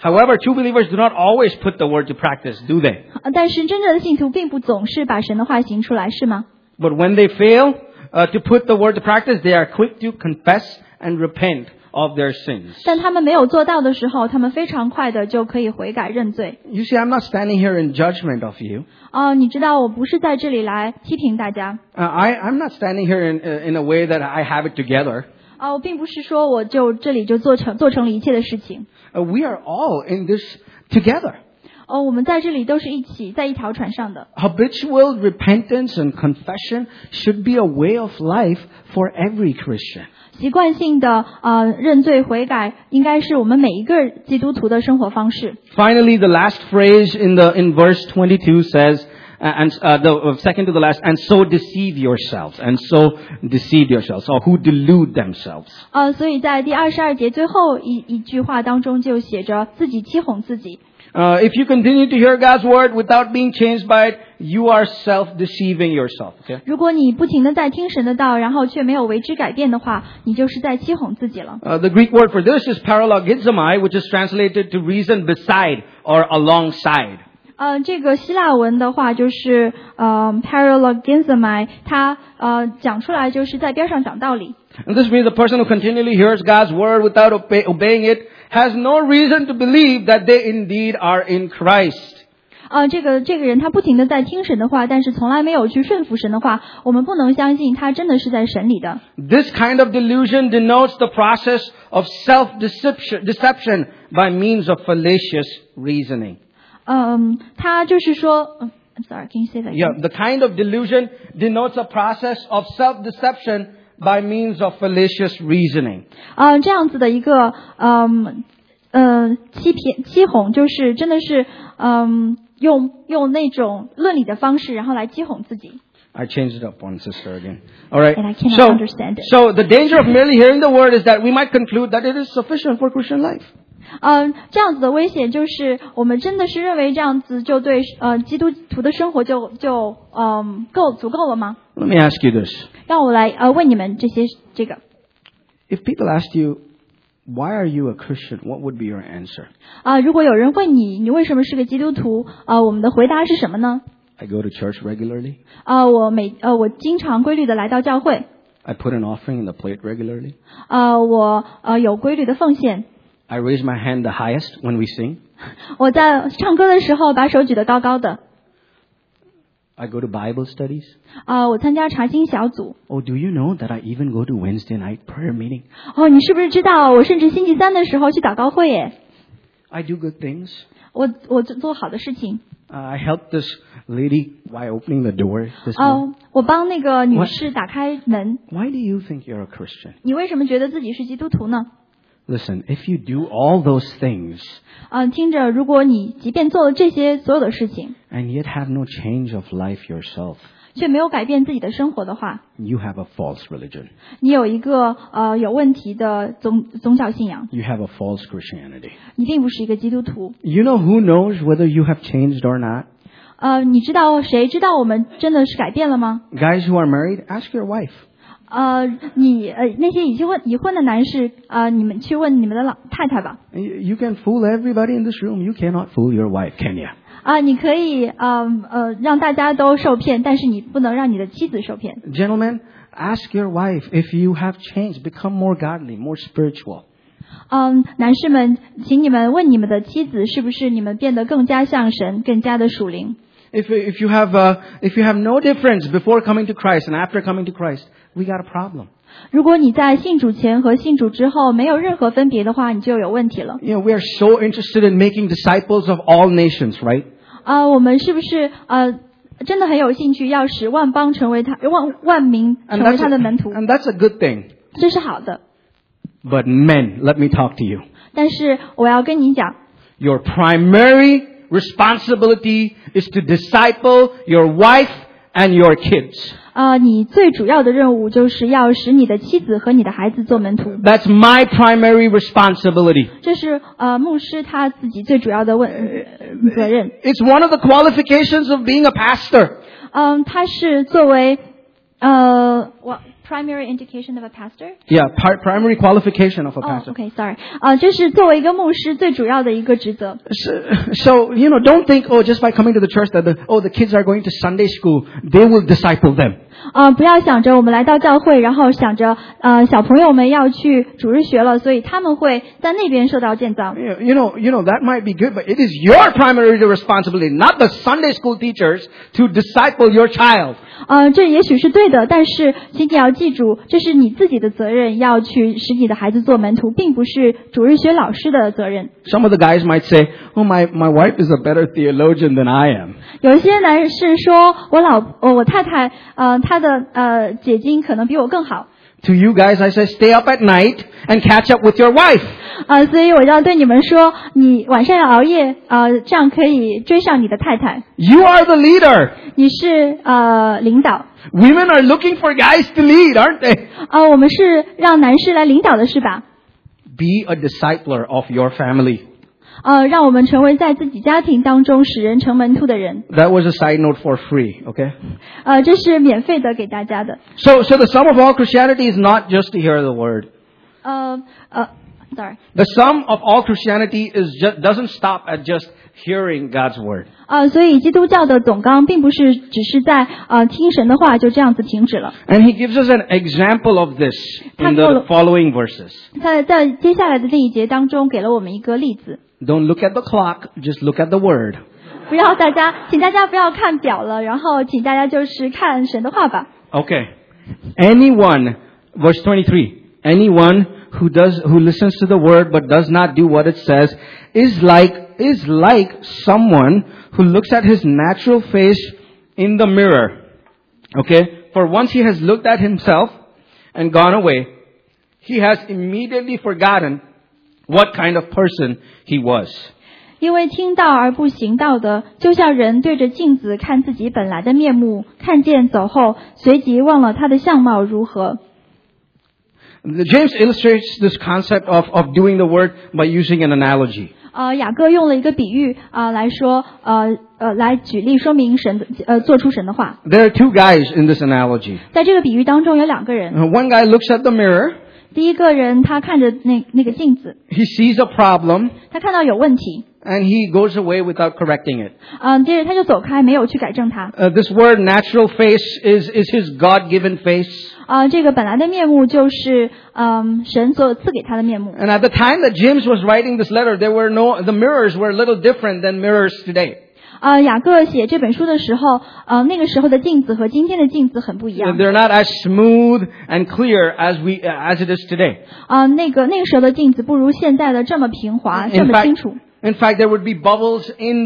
However, true believers do not always put the word to practice, do they?
但是真正的信徒并不总是把神的话行出来，是吗？
But when they fail to put the word to practice, they are quick to confess and repent of their sins.
但他们没有做到的时候，他们非常快的就可以悔改认罪。
You see, I'm not standing here in judgment of you.
你知道我不是在这里来批评大家。
I'm not standing here in a way that I have it together.
我并不是说我就这里就做成了一切的事情。
We are all in this together.
我们在这里都是一起在一条船上的。
Habitual repentance and confession should be a way of life for every Christian.
习惯性的认罪悔改应该是我们每一个基督徒的生活方式。
Finally, the last phrase in verse 22 says, the second to the last, and so deceive yourselves, or who delude themselves.
所以在第22节最后一句话当中就写着自己欺哄自己。
If you continue to hear God's word without being changed by it, you are self-deceiving yourself. Okay?
如果你不停的在听神的道，然后却没有为之改变的话，你就是在欺哄自己了。
The Greek word for this is paralogizomai, which is translated to reason beside or alongside.
这个希腊文的话就是paralogizomai， 它讲出来就是在边上讲道理。
And this means the person who continually hears God's word without obeying it has no reason to believe that they indeed are in Christ.
这个人他不停的在听神的话，但是从来没有去顺服神的话，我们不能相信他真的是在神里的。
This kind of delusion denotes the process of self-deception by means of fallacious reasoning.
他就是说，I'm sorry, can you say that again?
Yeah, the kind of delusion denotes a process of self-deception by means of fallacious reasoning.
这样子的一个欺哄，就是真的是用那种论理的方式，然后来欺哄自己。
I changed it up one sister again. All right.
And I cannot understand it.
So the danger of merely hearing the word is that we might conclude that it is sufficient for Christian life.
这样子的危险就是我们真的是认为这样子就对基督徒的生活就足够了吗？
Let me ask you this.
让我来问你们这个。
If people asked you, why are you a Christian? What would be your answer?
如果有人问你为什么是个基督徒，我们的回答是什么呢？
I go to church regularly.
我经常规律的来到教会。
I put an offering in the plate regularly.
我有规律的奉献。
I raise my hand the highest when we sing.
我在唱歌的时候把手举得高高的。
I go to Bible studies.
我参加查经小组。
Oh, do you know that I even go to Wednesday night prayer meeting?
你是不是知道我甚至星期三的时候去祷告会耶？
I do good things.
我做好的事情。
I helped this lady by opening the door this morning.
我帮那个女士打开门。
Why do you think you're a Christian?
你为什么觉得自己是基督徒呢？
Listen, if you do all those things,
听着，如果你即便做了这些所有的事情，
and yet have no change of life yourself,
却没有改变自己的生活的话，
you have a false religion.
你有一个有问题的宗教信仰，
You have a false Christianity.
你并不是一个基督徒。
You know who knows whether you have changed or not?
你谁知道我们真的是改变了吗？
Guys who are married, ask your wife.
那些已婚的男士，你们去问你们的太太吧。
You can fool everybody in this room. You cannot fool your wife, can you?
你可以让大家都受骗，但是你不能让你的妻子受骗。
Gentlemen, ask your wife if you have changed, become more godly, more spiritual.
男士们，请你们问你们的妻子，是不是你们变得更加像神，更加的属灵？
If you have no difference before coming to Christ and after coming to Christ, we got a problem.
如果你在信主前和信主之后没有任何分别的话，你就有问题了。
You know, we are so interested in making disciples of all nations, right?
我们是不是真的很有兴趣要使万邦成为万民成为他的门徒？
And that's a good thing.
这是好的。
But men, let me talk to you.
但是我要跟你讲，
Your primary responsibility is to disciple your wife and your kids.
你最主要的任务就是要使你的妻子和你的孩子做门徒。
That's my primary responsibility.
这是牧师他自己最主要的责任。
It's one of the qualifications of being a pastor.
他是作为 primary indication of a pastor?
Yeah, primary qualification of a pastor.
Okay, sorry. 这是作为一个牧师最主要的一个职责。
So, don't think, just by coming to the church that the kids are going to Sunday school, they will disciple them.
不要想着我们来到教会，然后想着小朋友们要去主日学了，所以他们会在那边受到建造。
You know that might be good, but it is your primary responsibility, not the Sunday school teachers, to disciple your child.
这也许是对的，但是请你要记住，这是你自己的责任，要去使你的孩子做门徒，并不是主日学老师的责任。
Some of the guys might say, "Oh, my wife is a better theologian than I am."
有一些男士说，我太太她的解经可能比我更好。
To you guys, I say, stay up at night and catch up with your wife.
所以我要对你们说，你晚上要熬夜，这样可以追上你的太太。
You are the leader.
你是领导。
Women are looking for guys to lead, aren't they?
我们是让男士来领导的是吧？
Be a discipler of your family.
让我们成为在自己家庭当中使人成门徒的人。
That was a side note for free, okay?
这是免费的给大家的。
So the sum of all Christianity is not just to hear the word.
Sorry.
The sum of all Christianity doesn't stop at just hearing God's word.
所以基督教的总纲并不是只是在听神的话就这样子停止了。
And he gives us an example of this in the following verses.
他在接下来的那一节当中给了我们一个例子。
Don't look at the clock, just look at the word.
请大家不要看表了，然后请大家就是看神的话吧。
Okay. Anyone, verse 23, anyone who listens to the word but does not do what it says is like someone who looks at his natural face in the mirror. Okay? For once he has looked at himself and gone away, he has immediately forgotten what kind of person he was.
因为听到而不行道的，就像人对着镜子看自己本来的面目，看见走后，随即忘了他的相貌如何。
James illustrates this concept of doing the word by using an analogy.
雅各用了一个比喻来说来举例说明神做出神的话。
There are two guys in this analogy.
在这个比喻当中有两个人。
One guy looks at the mirror.
第一个人他看着那个镜子。
He sees a problem.
他看到有问题。
And he goes away without correcting it.
接着他就走开，没有去改正它。
This word natural face is his God-given face.
这个本来的面目就是神所赐给他的面目。
And at the time that James was writing this letter, the mirrors were a little different than mirrors today.
雅各写这本书的时候，那个时候的镜子和今天的镜子很不一样。
They're not as smooth and clear as it is today.
那个时候的镜子不如现在的这么平滑，这么清楚。
In fact, there would be bubbles in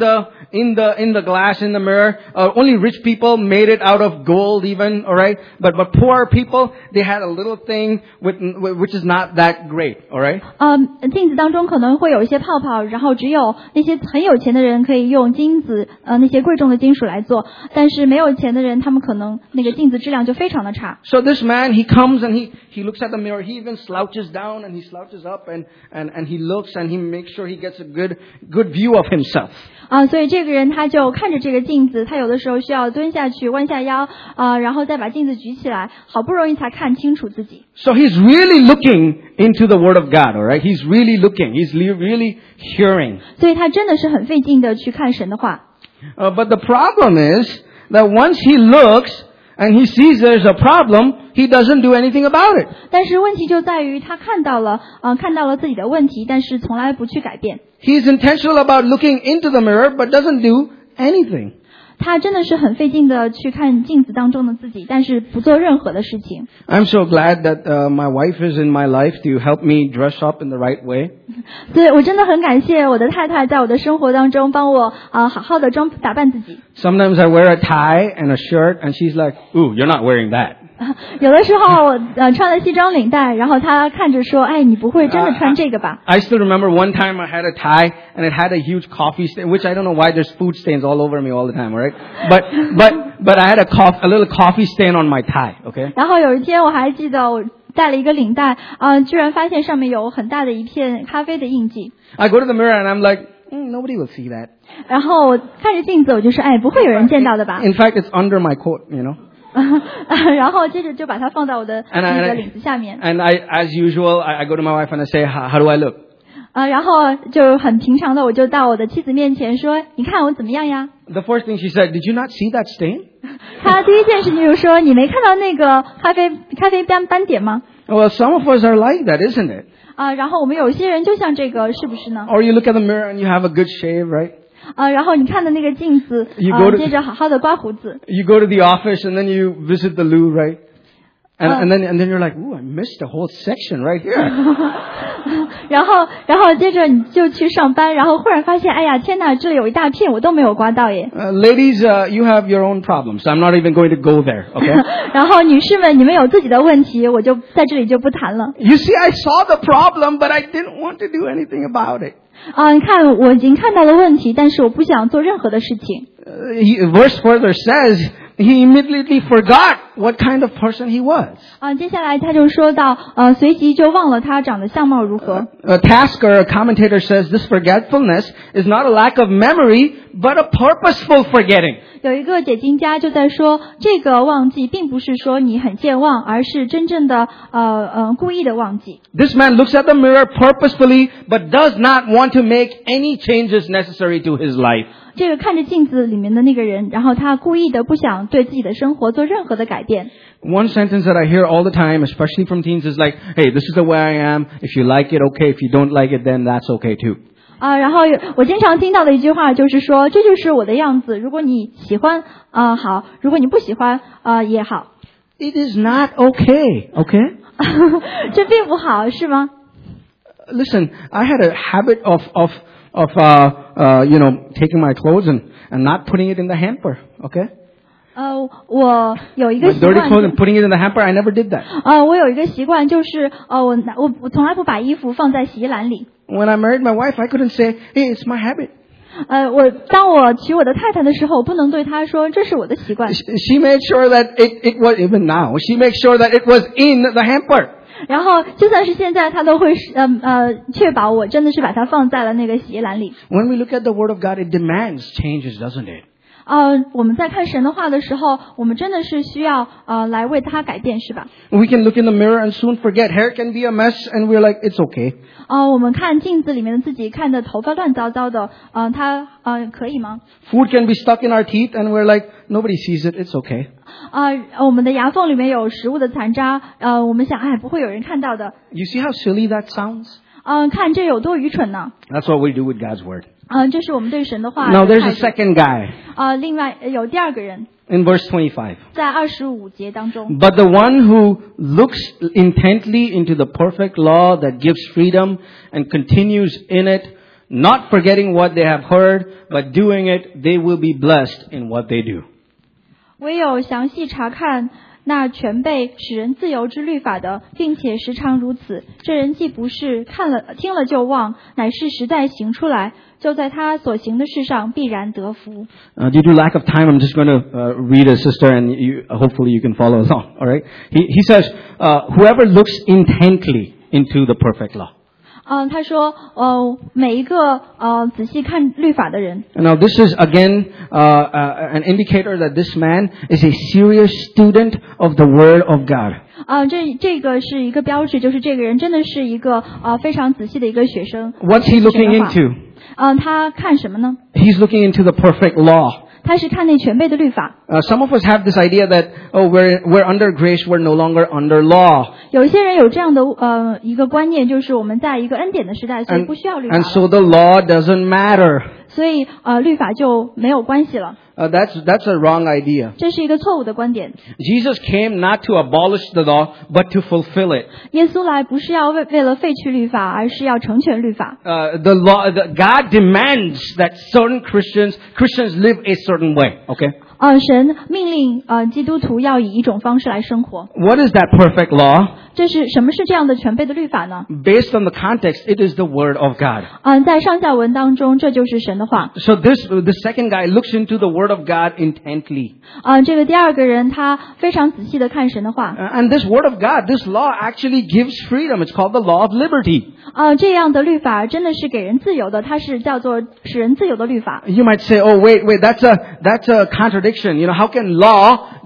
the glass in the mirror. Only rich people made it out of gold, even, all right. But poor people, they had a little thing which is not that great, all right.
镜子当中可能会有一些泡泡，然后只有那些很有钱的人可以用金子那些贵重的金属来做，但是没有钱的人，他们可能那个镜子质量就非常的差。
So this man, he comes and he looks at the mirror. He even slouches down and he slouches up and he looks and he makes sure he gets a good view of himself.
所以这个人他就看着这个镜子，他有的时候需要蹲下去，弯下腰然后再把镜子举起来，好不容易才看清楚自己。
So he's really looking into the Word of God, all right? He's really looking. He's really hearing.
所以他真的是很费劲的去看神的话。
But the problem is that once he looks and he sees there's a problem, he doesn't do anything about it.
但是问题就在于他看到了自己的问题，但是从来不去改变。
He's intentional about looking into the mirror, but doesn't do anything.
他真的是很费劲的去看镜子当中的自己，但是不做任何的事情。
I'm so glad that my wife is in my life to help me dress up in the right way.
所以我真的很感谢我的太太在我的生活当中帮我好好的打扮自己。
Sometimes I wear a tie and a shirt and she's like, "Ooh, you're not wearing that."
有的时候我穿了西装领带，然后他看着说：“哎，你不会真的穿这个吧？”
I still remember one time I had a tie and it had a huge coffee stain, which I don't know why there's food stains all over me all the time, right? But I had a little coffee stain on my tie, okay?
然后有一天我还记得我带了一个领带，居然发现上面有很大的一片咖啡的印记。
I go to the mirror and I'm like, nobody will see that.
然后我看着镜子，我就说：“哎，不会有人见到的吧？”
In fact, it's under my coat, you know.
然后接着就把它放在我的那个领子下面。
And as usual, I go to my wife and I say, how do I look?
然后就很平常的，我就到我的妻子面前说：“你看我怎么样呀？”
The first thing she said, did you not see that stain?
她第一件事情就是说：“你没看到那个咖啡斑点吗？”
Well, some of us are like that, isn't it?
然后我们有些人就像这个，是不是呢？
Or you look at the mirror and you have a good shave, right?
然后你看的那个镜子，接着好好的刮胡子。
You go to the office and then you visit the loo, right? And then you're like, ooh, I missed a whole section right here.
然后接着你就去上班，然后忽然发现，哎呀，天哪，这里有一大片我都没有刮到耶。
Ladies, you have your own problems. I'm not even going to go there, okay?
然后女士们，你们有自己的问题，我就在这里就不谈了。
You see, I saw the problem, but I didn't want to do anything about it.
你看，我已经看到了问题，但是我不想做任何的事情。
Verse further says, he immediately forgot what kind of person he was.
接下来他就说到，随即就忘了他长得相貌如何。
A Tasker, a commentator, says this forgetfulness is not a lack of memory, but a purposeful forgetting.
有一个解经家就在说，这个忘记并不是说你很健忘，而是真正的故意的忘记。
This man looks at the mirror purposefully, but does not want to make any changes necessary to his life.
这个看着镜子里面的那个人，然后他故意的不想对自己的生活做任何的改变。
One sentence that I hear all the time, especially from teens, is like, hey, this is the way I am. If you like it, okay. If you don't like it, then that's okay too.
然后我经常听到的一句话就是说，这就是我的样子。如果你喜欢，好；如果你不喜欢，也好。
It is not okay, okay?
这并不好，是吗？
Listen, I had a habit of taking my clothes and not putting it in the hamper, okay?
我有一个
My
习
dirty
惯
clothes and putting it in the hamper, I never did that.
我有一个习惯，就是我从来不把衣服放在洗衣篮里。
When I married my wife, I couldn't say, hey, it's my habit.
当我娶我的太太的时候，我不能对她说这是我的习惯。
She made sure that it was, even now, she makes sure that it was in the hamper.
然后就算是现在，她都会确保我真的是把它放在了那个洗衣篮里。
When we look at the Word of God, it demands changes, doesn't it?
我们在看神的话的时候，我们真的是需要来为它改变，是吧？
We can look in the mirror and soon forget. Hair can be a mess and we're like, it's okay.
我们看镜子里面的自己，看的头发乱糟糟的，它可以吗？
Food can be stuck in our teeth and we're like, nobody sees it, it's okay.
我们的牙缝里面有食物的残渣，我们想，不会有人看到的。
You see how silly that sounds?
看这有多愚蠢呢？
That's what we do with God's Word.
这是我们对神的话。
Now there's a second guy
另外有第二个人，
in verse 25.
在25节当中。
But the one who looks intently into the perfect law that gives freedom and continues in it, not forgetting what they have heard, but doing it, they will be blessed in what they do.
唯有详细查看那全备使人自由之律法的，并且时常如此，这人既不是听了就忘，乃是实在行出来，就在他所行的事上必然得福。
Due to lack of time, I'm just going to read a sister, and hopefully you can follow along. All right. He says, whoever looks intently into the perfect law.
他说，每一个仔细看律法的人。
Now this is again an indicator that this man is a serious student of the Word of God.
这个是一个标志，就是这个人真的是一个非常仔细的一个学生。
What's he looking into?
他看什么呢？
He's looking into the perfect law.
他是看那全备的律法。
Some of us have this idea that we're under grace, we're no longer under law.
有一些人有这样的一个观念，就是我们在一个恩典的时代，所以不需要律法了。
And so the law doesn't matter.
所以律法就没有关系了。
That's a wrong idea.
这是一个错误的观点。
Jesus came not to abolish the law, but to fulfill it.
耶稣来不是要为了废去律法，而是要成全律法。
God demands that certain Christians live a certain way. Okay.
神命令基督徒要以一种方式来生活。
What is that perfect law?
这是什么是这样的全备的律法呢？
Based on the context, it is the Word of God.
在上下文当中，这就是神的话。
So the second guy looks into the Word of God intently.
这个第二个人他非常仔细的看神的话。
And this Word of God, this law actually gives freedom. It's called the law of liberty.
这样的律法真的是给人自由的，它是叫做使人自由的律法。
You might say, oh, wait, that's a contradiction. You know, how can law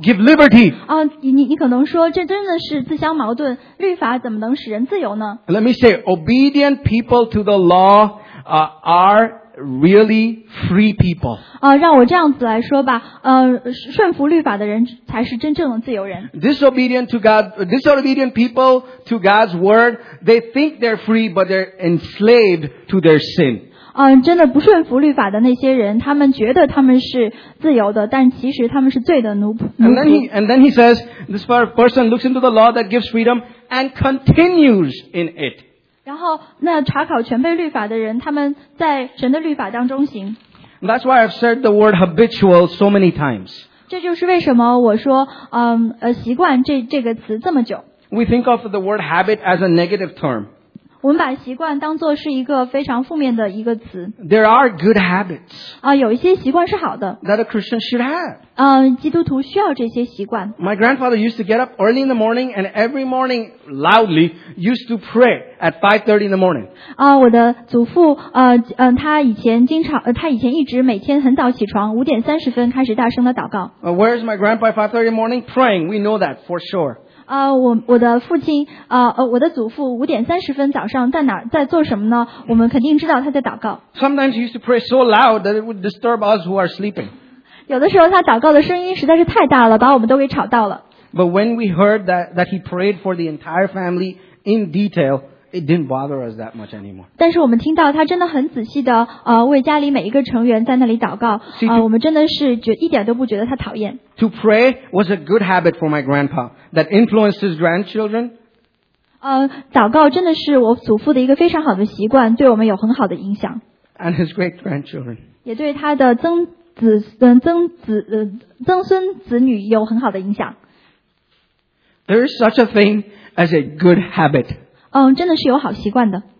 give liberty?
你可能说这真的是自相矛盾，律法怎么能使人自由呢？
Let me say, obedient people to the law are really free people.
让我这样子来说吧，顺服律法的人才是真正的自由人。
Disobedient people to God's word, they think they're free, but they're enslaved to their sin.
真的不顺服律法的那些人，他们觉得他们是自由的，但其实他们是罪的奴仆。
And then he says, this person looks into the law that gives freedom and continues in it.
然后，那查考全备律法的人，他们在神的律法当中行。
That's why I've said the word habitual so many times.
这就是为什么我说，习惯这个词这么久。
We think of the word habit as a negative term.
我们把习惯当作是一个非常负面的一个词。
There are good habits
有一些习惯是好的。
that a Christian should have.
基督徒需要这些习惯。
My grandfather used to get up early in the morning and every morning loudly used to pray at 5:30 in the morning.
我的祖父，他以前一直每天很早起床，5点30分开始大声的祷告。
Where is my grandpa at 5:30 in the morning? Praying. We know that for sure.
我的父亲，我的祖父5点30分早上在做什么呢？我们肯定知道他在祷告。
Sometimes he used to pray so loud that it would disturb us who are sleeping.
有的时候他祷告的声音实在是太大了，把我们都给吵到了。
But when we heard that he prayed for the entire family in detail, it didn't bother us that much anymore.
但是我们听到他真的很仔细的为家里每一个成员在那里祷告，我们真的是一点都不觉得他讨厌。
To pray was a good habit for my grandpa that influenced his grandchildren.
祷告真的是我祖父的一个非常好的习惯，对我们有很好的影响。
And his great-grandchildren.
也对他的曾孙子女有很好的影响。
There is such a thing as a good habit.
真的是有好习惯的。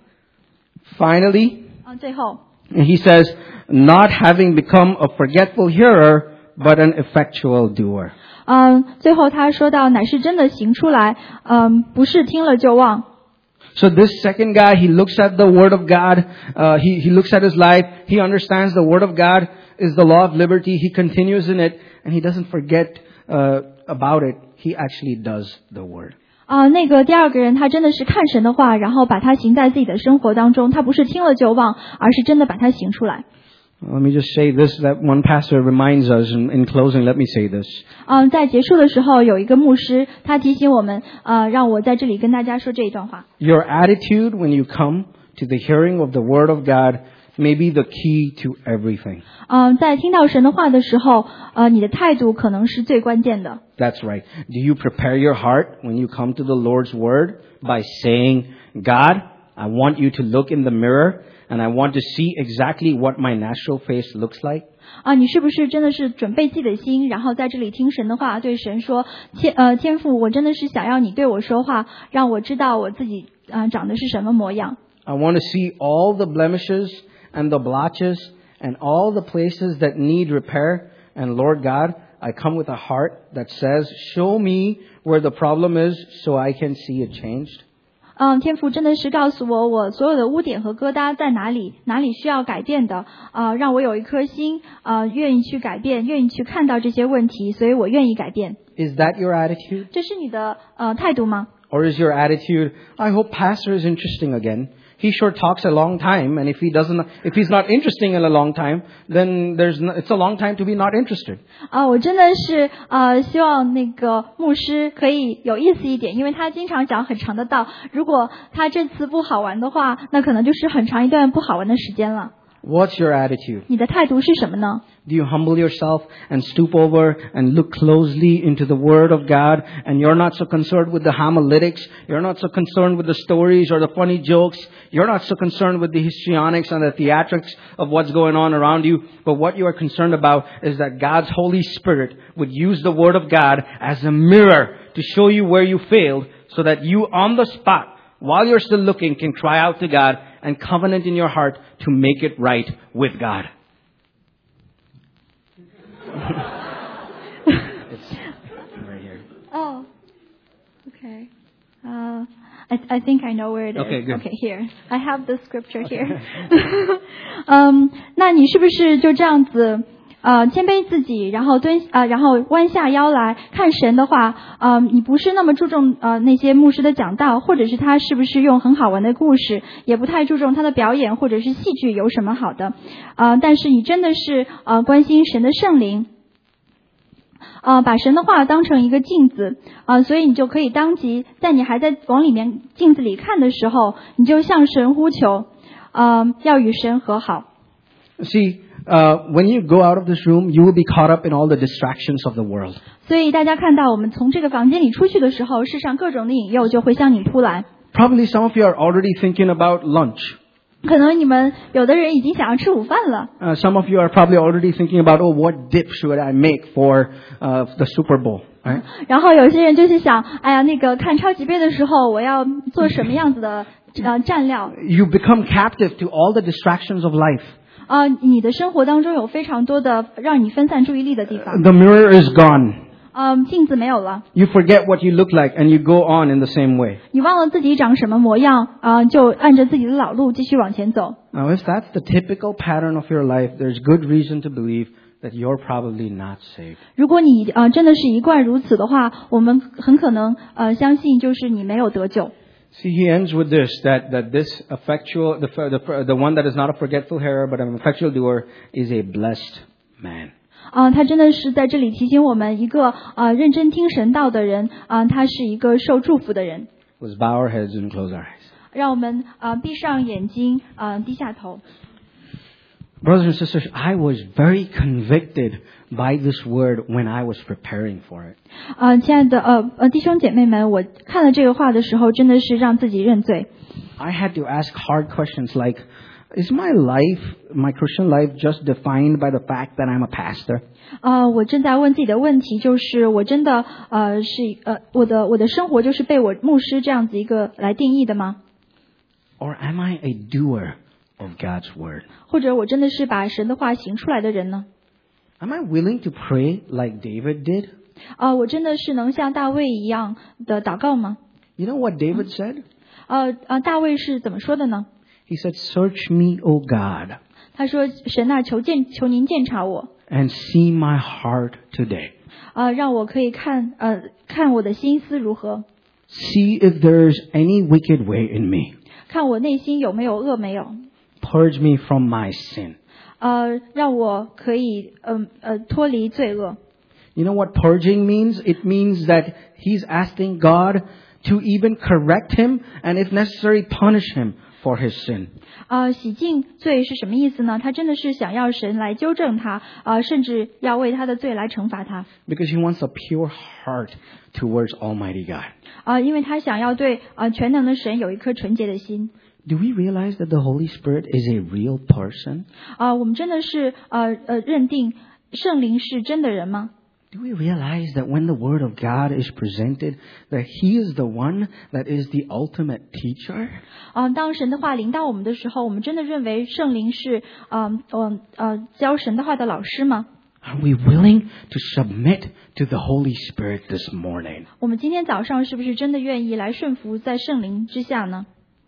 Finally,
最后
he says, not having become a forgetful hearer, but an effectual doer.
最后他说到，乃是真的行出来，不是听了就忘。
So this second guy, he looks at the Word of God, he looks at his life, he understands the Word of God is the law of liberty, he continues in it, and he doesn't forget about it, he actually does the Word.
那个第二个人，他真的是看神的话，然后把它行在自己的生活当中，他不是听了就忘，而是真的把它行出来。
Let me just say this, that one pastor reminds us, in closing, let me say this.
在结束的时候，有一个牧师，他提醒我们，让我在这里跟大家说这一段话。
Your attitude when you come to the hearing of the Word of God may be the key to everything.
在听到神的话的时候，你的态度可能是最关键的。
That's right. Do you prepare your heart when you come to the Lord's Word by saying, God, I want you to look in the mirror and I want to see exactly what my natural face looks like?
你是不是真的是准备自己的心，然后在这里听神的话，对神说，天父，我真的是想要你对我说话，让我知道我自己长得是什么模样。
I want to see all the blemishes and the blotches and all the places that need repair. And Lord God, I come with a heart that says, show me where the problem is so I can see it changed.
天父真的是告诉我所有的污点和疙瘩在哪里需要改变的，让我有一颗心，愿意去改变，愿意去看到这些问题，所以我愿意改变。
Is that your attitude?
这是你的态度吗？
Or is your attitude, I hope Pastor is interesting again. He sure talks a long time, and if he's not interesting in a long time, then it's a long time to be not interested.
我真的是希望那个牧师可以有意思一点，因为他经常讲很长的道。如果他这次不好玩的话，那可能就是很长一段不好玩的时间了。
What's your attitude?
你的态度是什么呢？
Do you humble yourself and stoop over and look closely into the Word of God, and you're not so concerned with the homiletics, you're not so concerned with the stories or the funny jokes, you're not so concerned with the histrionics and the theatrics of what's going on around you, but what you are concerned about is that God's Holy Spirit would use the Word of God as a mirror to show you where you failed, so that you on the spot, while you're still looking, can cry out to God and covenant in your heart to make it right with God. It's right here.
Oh, okay. I think I know where it is.
Okay, good.
Okay, here. I have the scripture here. 那你是不是就这样子谦卑自己，然后弯下腰来看神的话，你不是那么注重那些牧师的讲道，或者是他是不是用很好玩的故事，也不太注重他的表演或者是戏剧有什么好的，但是你真的是关心神的圣灵，把神的话当成一个镜子，所以你就可以当即在你还在往里面镜子里看的时候，你就向神呼求，要与神和好。
See, when you go out of this room, you will be caught up in all the distractions of the world.
所以大家看到我们从这个房间里出去的时候，世上各种的引诱就会向你扑来。
Probably some of you are already thinking about lunch.
可能你们有的人已经想要吃午饭了。
Some of you are probably already thinking about, what dip should I make for the Super Bowl? Right?
然后有些人就是想，哎呀，那个看超级杯的时候，我要做什么样子的蘸料。
You become captive to all the distractions of life.
你的生活当中有非常多的让你分散注意力的地方。
The mirror is gone.
镜子没有了。
You forget what you look like and you go on in the same way.
你忘了自己长什么模样，就按着自己的老路继续往前走。
Now, if that's the typical pattern of your life, there's good reason to believe that you're probably not saved.
如果你真的是一贯如此的话，我们很可能相信就是你没有得救。
See, he ends with this, that this effectual, the one that is not a forgetful hearer, but an effectual doer, is a blessed man.
他真的是在这里提醒我们，一个认真听神道的人，他是一个受祝福的人。
Let's bow our heads and close our eyes.
让我们闭上眼睛，低下头。
Brothers and sisters, I was very convicted by this word when I was preparing for it.
亲爱的弟兄姐妹们，我看了这个话的时候，真的是让自己认罪。
I had to ask hard questions like, is my life, my Christian life, just defined by the fact that I'm a pastor?
我正在问自己的问题，就是我真的我的生活就是被我牧师这样子一个来定义的吗？
Or am I a doer of God's word?
或者我真的是把神的话行出来的人呢？
Am I willing to pray like David did?
我真的是能像大卫一样的祷告吗？
You know what David said?
大卫是怎么说的呢？
He said, "Search me, O God,
他说：“神啊，求您鉴察我，
and see my heart today.
让我可以看我的心思如何，
See if there's any wicked way in me.
看我内心有没有恶没有，
Purge me from my sin."
让我可以脱离罪恶。
You know what purging means? It means that he's asking God to even correct him and if necessary punish him for his sin.
洗净罪是什么意思呢？他真的是想要神来纠正他，甚至要为他的罪来惩罚他。
Because he wants a pure heart towards Almighty God.
因为他想要对全能的神有一颗纯洁的心。
Do we realize that the Holy Spirit is a real person?
我们真的是认定圣灵是真的人吗？
Do we realize that when the Word of God is presented, that He is the one that is the ultimate teacher?
当神的话临到我们的时候，我们真的认为圣灵是教神的话的老师吗？
Are we willing to submit to the Holy Spirit this morning?
我们今天早上是不是真的愿意来顺服在圣灵之下呢？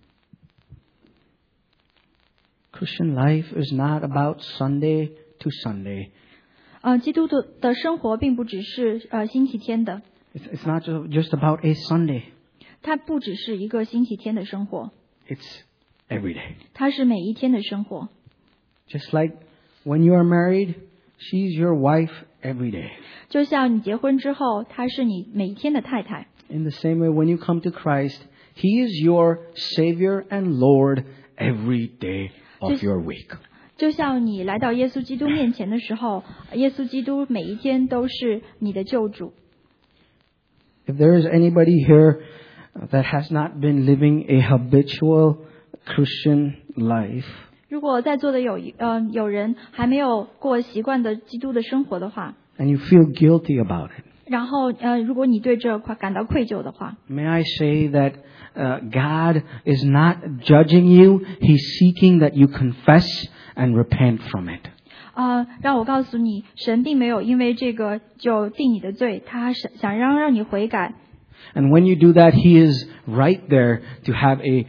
Christian life is not about Sunday to Sunday.
基督的生活并不只是星期天的，
It's not just about a Sunday.
它不只是一个星期天的生活，
It's every day.
它是每一天的生活。
Just like when you are married, she's your wife every day.
就像你结婚之后，她是你每一天的太太。
In the same way, when you come to Christ, He is your Savior and Lord every day of your week.
就像你来到耶稣基督面前的时候，耶稣基督每一天都是你的救主。
If there is anybody here that has not been living a habitual Christian life,
如果在座的有人还没有过习惯的基督的生活的话，
and you feel guilty about it,
然后如果你对这块感到愧疚的话，
may I say that God is not judging you. He's seeking that you confess and repent from it.
让我告诉你，神并没有因为这个就定你的罪，他想让你悔改。
And when you do that, He is right there to have a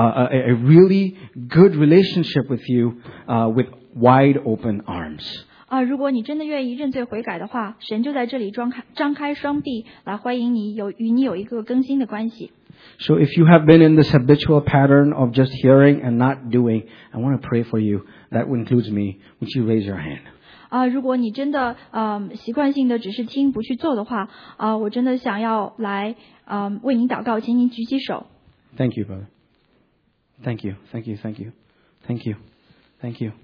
really good relationship with you with wide open arms.
如果你真的愿意认罪悔改的话，神就在这里张开双臂来欢迎你，与你有一个更新的关系。
So if you have been in this habitual pattern of just hearing and not doing, I want to pray for you. That includes me. Would you raise your hand?
如果你真的习惯性的只是听不去做的话，我真的想要来为您祷告，请您举起手。
Thank you, brother. Thank you. Thank you. Thank you. Thank you. Thank you.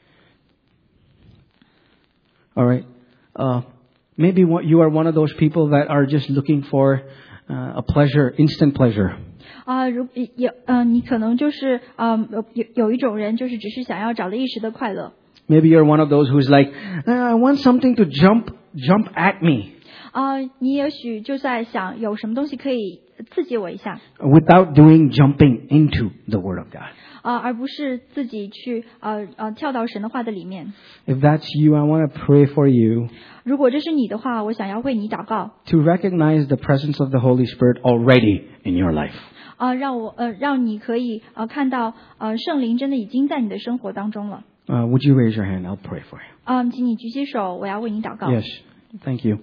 All right. Maybe you are one of those people that are just looking for a pleasure, instant pleasure.
你可能就是有一种人就是只是想要找到一时的快乐。
Maybe you're one of those who's like, I want something to jump at me.
你也许就在想有什么东西可以刺激我一下。
Without doing jumping into the Word of God.
而不是自己去跳到神的话的里面。
If that's you, I want to pray for you.
如果这是你的话，我想要为你祷告。
To recognize the presence of the Holy Spirit already in your life.
让你可以看到圣灵真的已经在你的生活当中了。
Would you raise your hand? I'll pray for you.
请你举起手，我要为你祷告。
Yes, thank you.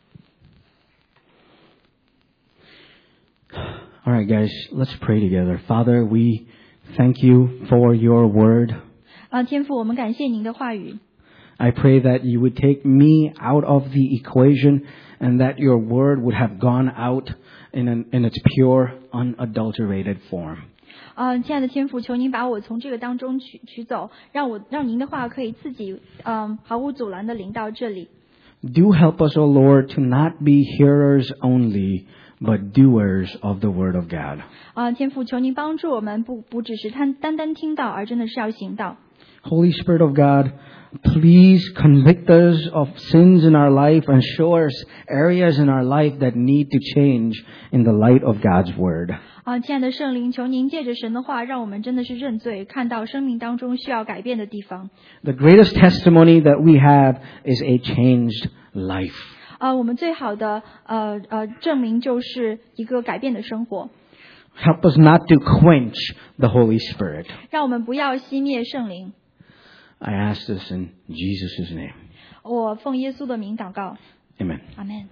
All right, guys, let's pray together. Father, we thank you for your word.
天父，我们感谢您的话语。
I pray that you would take me out of the equation and that your word would have gone out in its pure, unadulterated form.
亲爱的天父，求您把我从这个当中取走，让您的话可以自己毫无阻拦的临到这里。
Do help us, O Lord, to not be hearers only, but doers of the word of God.
天父，求您帮助我们，不只是单单听到，而真的是要行道。
Holy Spirit of God, please convict us of sins in our life and show us areas in our life that need to change in the light of God's word.
亲爱的圣灵，求您借着神的话，让我们真的是认罪，看到生命当中需要改变的地方。
The greatest testimony that we have is a changed life.
我们最好的证明就是一个改变的生活。
Help us not to quench the Holy Spirit.
让我们不要熄灭圣灵。
I ask this in Jesus' name.
我奉耶稣的名祷告。
Amen.
Amen.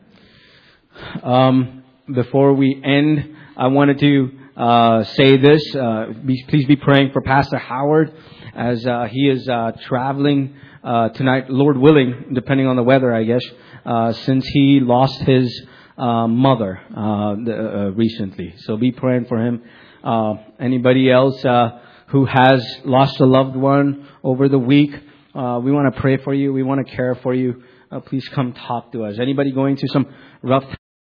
Before we end, I wanted to say this. Please be praying for Pastor Howard as he is traveling tonight, Lord willing, depending on the weather, I guess, since he lost his mother recently. So be praying for him. Anybody else who has lost a loved one over the week, we want to pray for you. We want to care for you. Please come talk to us. Anybody going through some rough